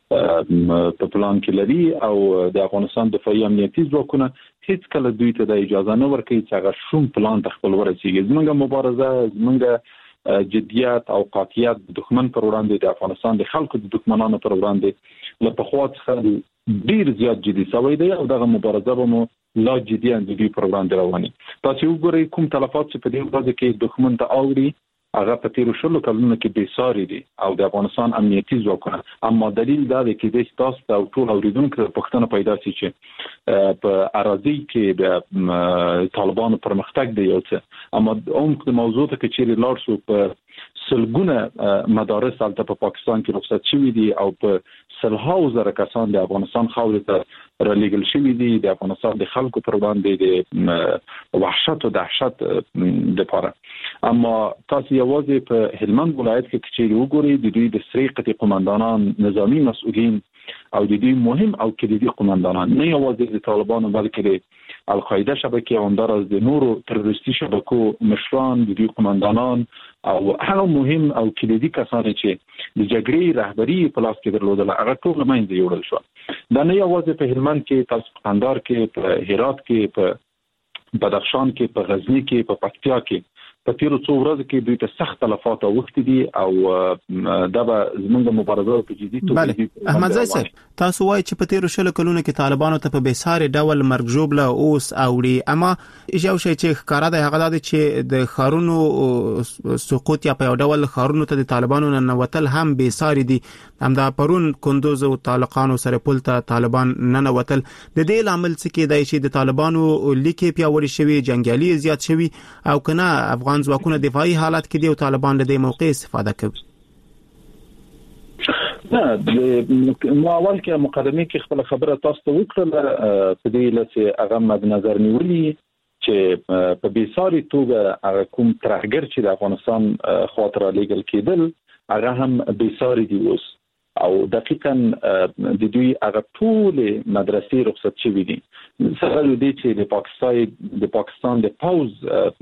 په پلان کې لري او د افغانستان دفاعي امنیتي ځواکونه هیڅ کله دوی ته د اجازه نه ورکوي چې هغه شوم پلان ته خپل ورسیږي. زموږ مبارزه، زموږ جدیت او قاطعیت د دښمن پر وړاندې د افغانستان د خلکو د دښمنانو پر وړاندې له پخوا څخه ډیر زیات جدي شوی دی او دغه مبارزه به مو لا جدي اندوی پر وړاندې رواني. تاسو وګورئ کوم تلفات چې په دې ورځ کې دښمن ته اوري هغه په تیرو شلو کلونو کې بېساري دي او د افغانستان امنیتي ځواکونه. اما دلیل دا دی چې د تاسو او ټول اوریدونکو پوښتنه پیدا شي چې په اراضي کې د طالبانو پرمختګ دی یو څه، اما عمق د موضوع ته کې چیرې لاړ شو په سلګونه مدارس هلته په پاکستان کې رخصت شوي دي او په سلهاو زره کسان د افغانستان خاورې ته رالیږل شوي دي د افغانستان د خلکو پر وړاندې د وحشت او دهشت لپاره. اما تاسو یوازې په هلمند ولایت کې چې وګورئ د دوی د سری قطعي قوماندانان، نظامی مسؤلین او د دوی مهم او کلیدي قوماندانان نه یوازې د طالبانو بلکې د القاعده شبکې او همدارس د نورو تروریستي شبکو مشران، د دوی قوماندانان او هغه مهم او کلیدي کسان چې د جګړې رهبری په لاس کې درلودل هغه ټول له منځه یوړل شو. دا نه یوازې په هلمند کې، تاسو په قندهار کې، په هرات کې، په بدخشان کې، په غزنی کې، په پکتیا کې په تیرو څو ورځو کې دوی ته سخت تلفات اوښتي دي او دا به زموږ مبارزه په جدي توګه. احمدزي صاحب تاسو وایي چې په تیرو شلو کلونو کې طالبانو ته په بیساري ډول مرګ ژوبله اوس اوړي، اما یو شی چې ښکارا دی هغه دا چې د خارونو سقوط یا په یو ډول خارونو ته د طالبانو ننوتل هم بیساري دي. همدا پرون کندوز او طالقانو سره پولته طالبان ننوتل. د دې لامل څه کې دی چې د طالبانو لیکي پیاوړي شوی، جنگیالي زیات شوی او کنه افغان ځواکونه دفاعي حالت کې دي او طالبان له دې موقع استفاده کوي. نو اول کې مقدمه کې خپل خبره تاسو ته وکړه په دې لته هغه مد نظر نیولې چې په بیساري توګه هغه کوم ترهګر چې د افغانستان خاطر لیګل کېدل هغه هم بیساري دي اوس او دقیقاً د دوی هغه ټول مدرسې رخصت شوې دي. سره د دې چې د پاکستان د پوز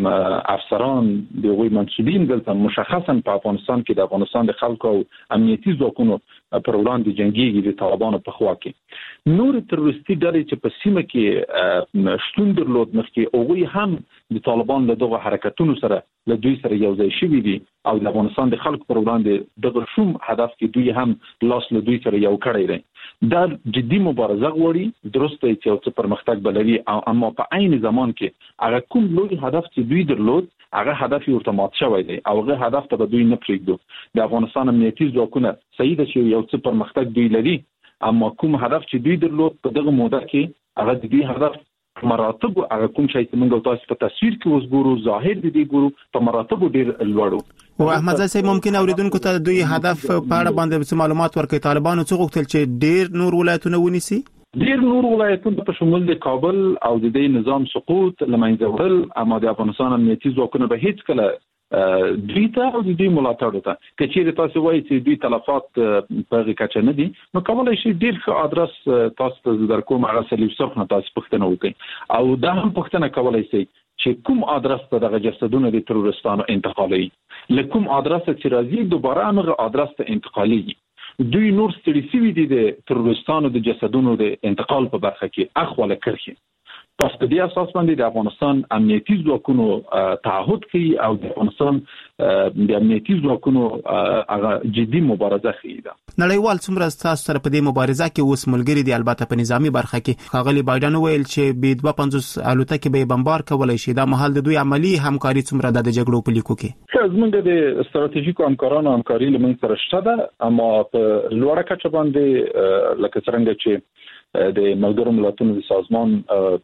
افسران د غوي منسوبین دلته مشخصاً په افغانستان کې د افغانستان د خلکو امنیتي ځواکونو پر وړاندې جنگيږي د طالبانو په خوا کې. نور تروریستي ډلې چې په سیمه کې شتون درلود مخکې اوغوی هم د طالبان له دغه حرکتونو سره له دوی سره یو ځای شوي دي او د افغانستان د خلکو پر وړاندې دغه شوم هدف کې دوی هم لاس له دوی سره یو کړی دی. دا جدي مبارزه غواړي، درسته چې یو څه پرمختګ بلري، اما په عین زمان کې هغه کوم لوی هدف چې دوی درلود هغه هدف یې ورته مات شوی دی او هغه هدف ته دوی نه پرېږدو. د افغانستان امنیتي ځواکونه صحیح ده چې یو څه پرمختګ دوی لري، اما کوم هدف چې دوی درلود په دغه موده کې هغه د دوی هدف مراتب هغه کوم شي چې موږ تاسو په تصویر کې وګورو ظاهر دي ګورو په مراتب ډیر لوړو. او احمد زاهد صاحب ممکن اوریدونکو ته دوی هدف په اړه باندې معلومات ورکړي. طالبانو څه غوښتل چې ډیر نور ولایتونه ونیسي؟ ډیر نور ولایتونه په شمول د کابل او د دې نظام سقوط لمنځه وړل، اما د افغانستان امنیتي ځواکونه به هیڅ کله دوی ته او دوی ملاتړ ته کچېره تاسو وایي چې دوی تلفات په کچه نه دي، نو کولای شي ډیر ښه ادرس تاسو ته درکوم هغه سلیف صرف نه تاسو پښتنه وکړي او دا هم پښتنه کولای شي چې کوم ادرس ته دغه جسدونه د تروریستانو انتقالي لکوم ادرس چې راځي دوباره هغه ادرس ته انتقالي. دوی نور ستړي شوي دي د تروریستانو د جسدونو د انتقال په برخه کې اخواله کوي. تاسو په دې اساس باندې د افغانستان امنیتي ځواکونو تعهد کوي او د افغانستان د امنیتي ځواکونو هغه جدي مبارزه کوي. نړیوال څومره تاسو سره په دې مبارزه کې اوس ملګری دي؟ البته په نظامی برخه کې ښاغلي بایدن ویل چې به 250 الوتکې به بمبار کولای شي. دا مهال د دوی عملی همکاري څومره د جګړو په لیکو کې؟ زمونږ د ستراتیژیکو همکارانو همکاري لمن سره شته ده، اما په لوړه کچه باندې لکه څنګه چې د ملګرو ملتونو د سازمان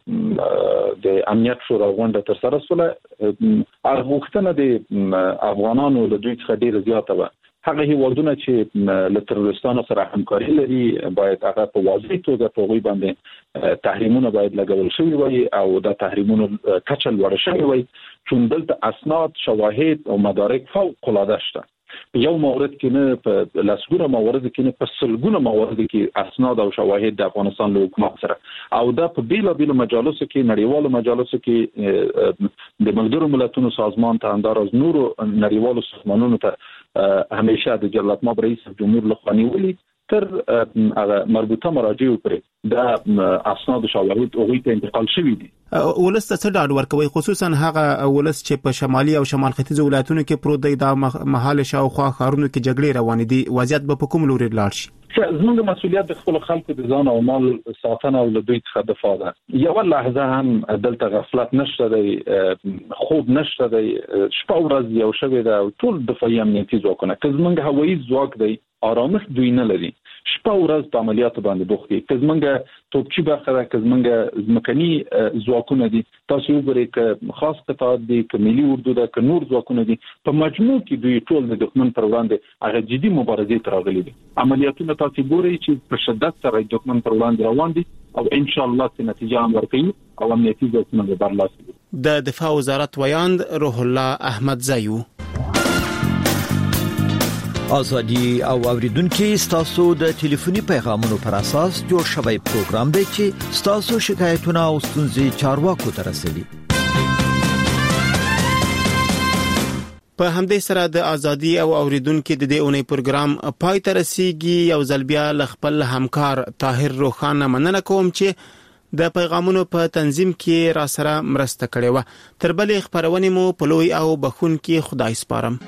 د امنیت شورا غونډه تر سره سوله، هغه وختونه د افغانانو له دوی څخه ډیر زیاته و. هغه هیوادونه چې له تروریستانو سره همکاري لري باید هغه په واضح توګه په غوي باندې تحریمونه باید لګول شوی وي او د تحریمونو کچه لوړه شوی وي، چون دلته اسناد، شواهد او مدارک فوق العاده شته. یو مورد کې نه په لاسګونه مورد کې نه په سلګونه مورد کې اسناد او شواهد د افغانستان له حکومت سره او دا په بیلابیلو مجالسو کې نړیوالو مجالسو کې د ملګرو ملتونو سازمان ته انداز نورو نړیوالو سازمانونو ته همیشه د جلالت ماب رئیس جمهور لخوا نیولې تر هغه مربوطه مراجع پرې دا اسناد او شواهد هغه ته انتقال شوی دي. ولست څه ډاډ ورکوي خصوصا هغه ولست چې په شمالي او شمال ختیځ ولایتونو کې پروت دی، دا محل شاوخوا ښارونو کې جګړې روانې دي، وضعیت به په کوم لوري لاړ شي؟ زموږ مسؤلیت د خپل خلکو د ځان او مال ساتنه او له دوی څخه دفاع ده. یو لحظه هم دلته غفلت نشته دی، خوب نشته دی، شپه ورځ یو شوی ده او ټول دفاعي امنیتي ځواکونه که زموږ هوایي ځواک دی آرامښت دوی نه لري، شپه ورځ په عملیاتو باندې بوخت دي. که زموږ توپچی برخه ده، که زموږ ځمکني ځواکونه دي، تاسو وګورئ که خاص قطاعات دي، که ملي اردو ده، که نور ځواکونه دي، په مجموع کې دوی ټول د دښمن پر وړاندې هغه جدي مبارزې ته راغلي دي. عملیاتونه تاسو ګورئ چې په شدت سره دښمن پر وړاندې روان دي او ان شاء الله چې نتیجه هم ورکوي او امنیتي ځواکونه به برلاسي دي. د دفاع وزارت ویاند روح الله احمد زایو. ازادي او اوریدونکو ستاسو د ټلیفوني پیغامونو پر اساس جوړ شوی پروګرام دی چې ستاسو شکایتونه او ستونزې چارواکو ته رسوي. په همدې سره د ازادي او اوریدونکو د دې اونۍ پروګرام پای ته رسیدي. یو ځل بیا خپل همکار طاهر روخانه مننه کوم چې د پیغامونو په تنظیم کې را سره مرسته کړې و. تر بلې خبرونه مو په لوی او بخونکي خدای سپارم.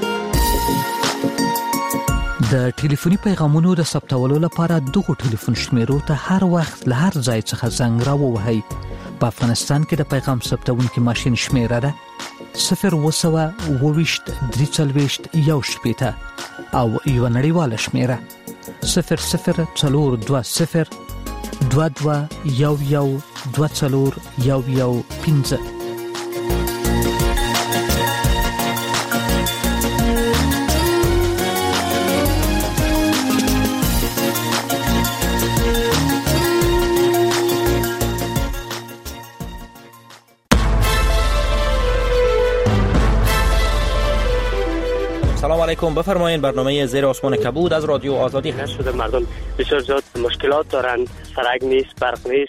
د ټلیفوني پیغامونو د ثبتولو لپاره دغه ټلیفون شمیرو ته هر وخت له هر ځای څخه زنګ راووهئ. په افغانستان کې د پیغام ثبتونکي ماشين شمیره ده 020 340 1 او یو نړیواله شمیره 0020 22 11 15. علیکم. بفرمایید. برنامه زیر آسمان کبود از رادیو آزادی هست. شده مردم بسیار زیاد مشکلات دارن، سرک نیست، برق نیست.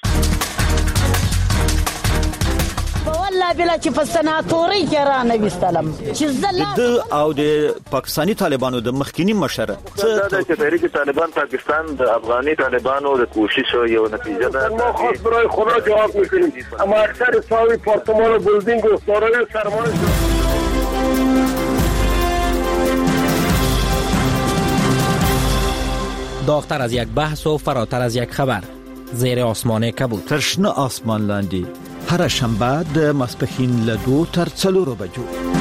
والله بلا چې په سناتوري کې را نه وستلم چې د او د پاکستانی طالبانو د مخکینی مشر څه چې تحریک طالبان پاکستان د افغاني طالبانو د کوشش یو نتیجه ده. ما خاص برای خدا جواب میکنیم، اما اکثر ساوی پارتمان و بلدینگ و دارای سرمایه داغتر از یک بحث و فراتر از یک خبر. زیر آسمان کبود. ترشنه آسمان لاندی هر شنبه د ماسپښین له 2 تر 4 بجو.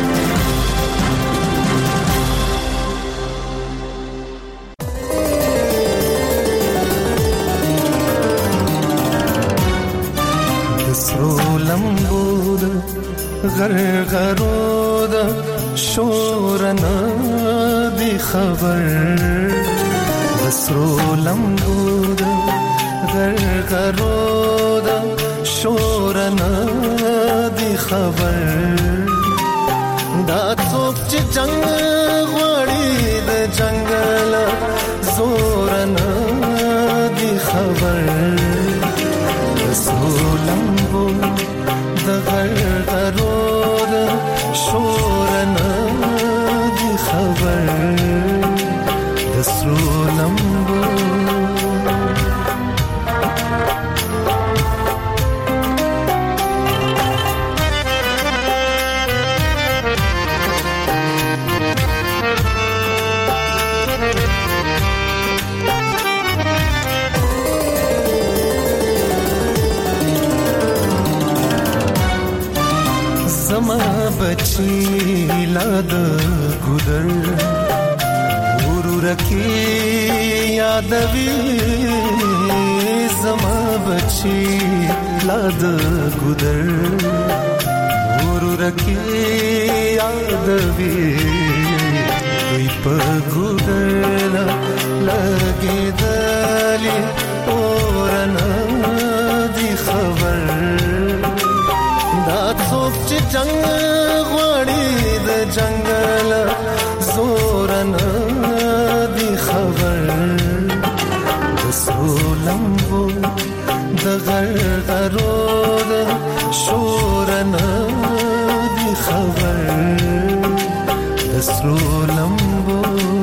دسرو لمبو د غرغرو د شورنا دی خبر، دسرو لمبو د غرغرو د شورنا دی خبر، دا څوک چې جنگ غواړي د جنگل زورنا دی خبر، سولمبو د غرغرو د شورنا دی خبر، د سولمبو زما بچی لاد ګودر ورورکی یادوي، زما بچی لاد ګودر ورورکی یادوي، دوی په ګودر لګي دلی اورنا دی خبر، دا څوک چې جنگ غواړي د جنگل زورنا دی خبر، د سولمبو د غرغرو د شورنا دی خبر، د سولمبو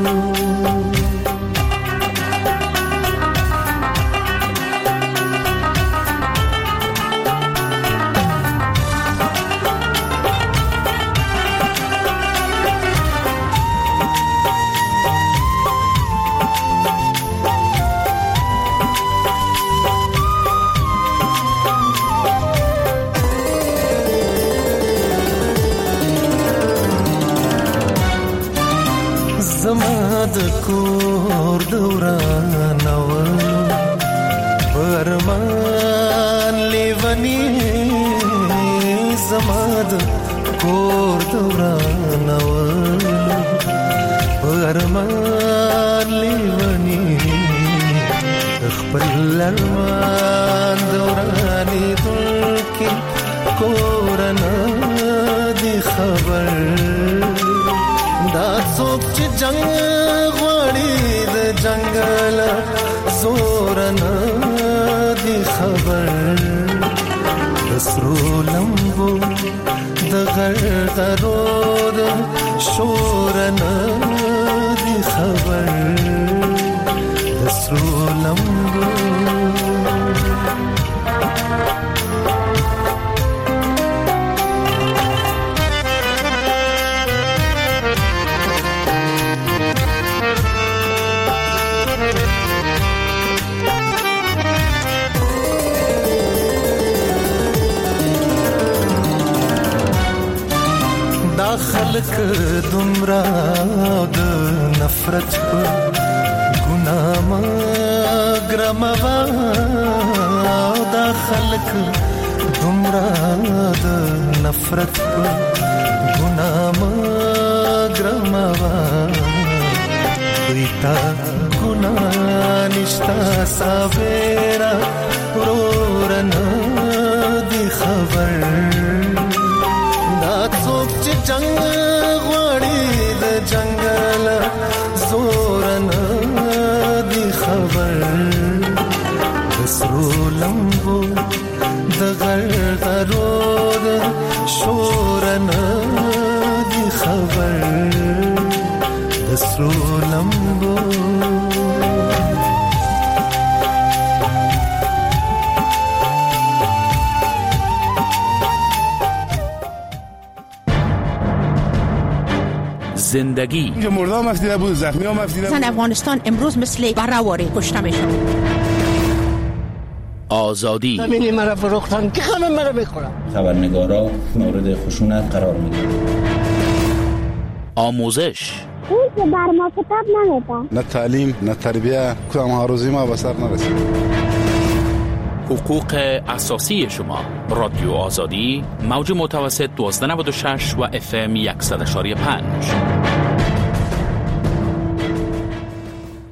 زما د کور دوران ولو پرمان لیونی، زما د کور دوران ولو پرمان لیونی، خپل ارمان دورانی دلکی کورنا دی خبر، دا څوک چې جنگ غواړي د جنگل زورنا دی خبر، د سرو لمبو د غرغرو د شورنا دی خبر، د سرو لمبو خلق دمرا د نفرت په ګناه مګرموا، دا خلق دمرا د نفرت په ګناه مګرموا، ویتا ګناه نشتا ساویرا ورورنا دی خبر، دا څوک چې جنگ غواړي د جنگل دسرو لمبو زندگی مردم مفتیده بود، زخمی ها مفتیده بود. زن افغانستان امروز مثل برهواری کشته میشن. آزادی زمینی مرا فروختن که همه مرا میخورن. خبرنگارا مورد خشونت قرار میدن. آموزش اون که بر ما کتاب نمیده. نه تعلیم نه تربیه کدام هاروزی ما به سر نرسید. حقوق اساسی شما. رادیو آزادی موج متوسط 1296 و FM 100.5.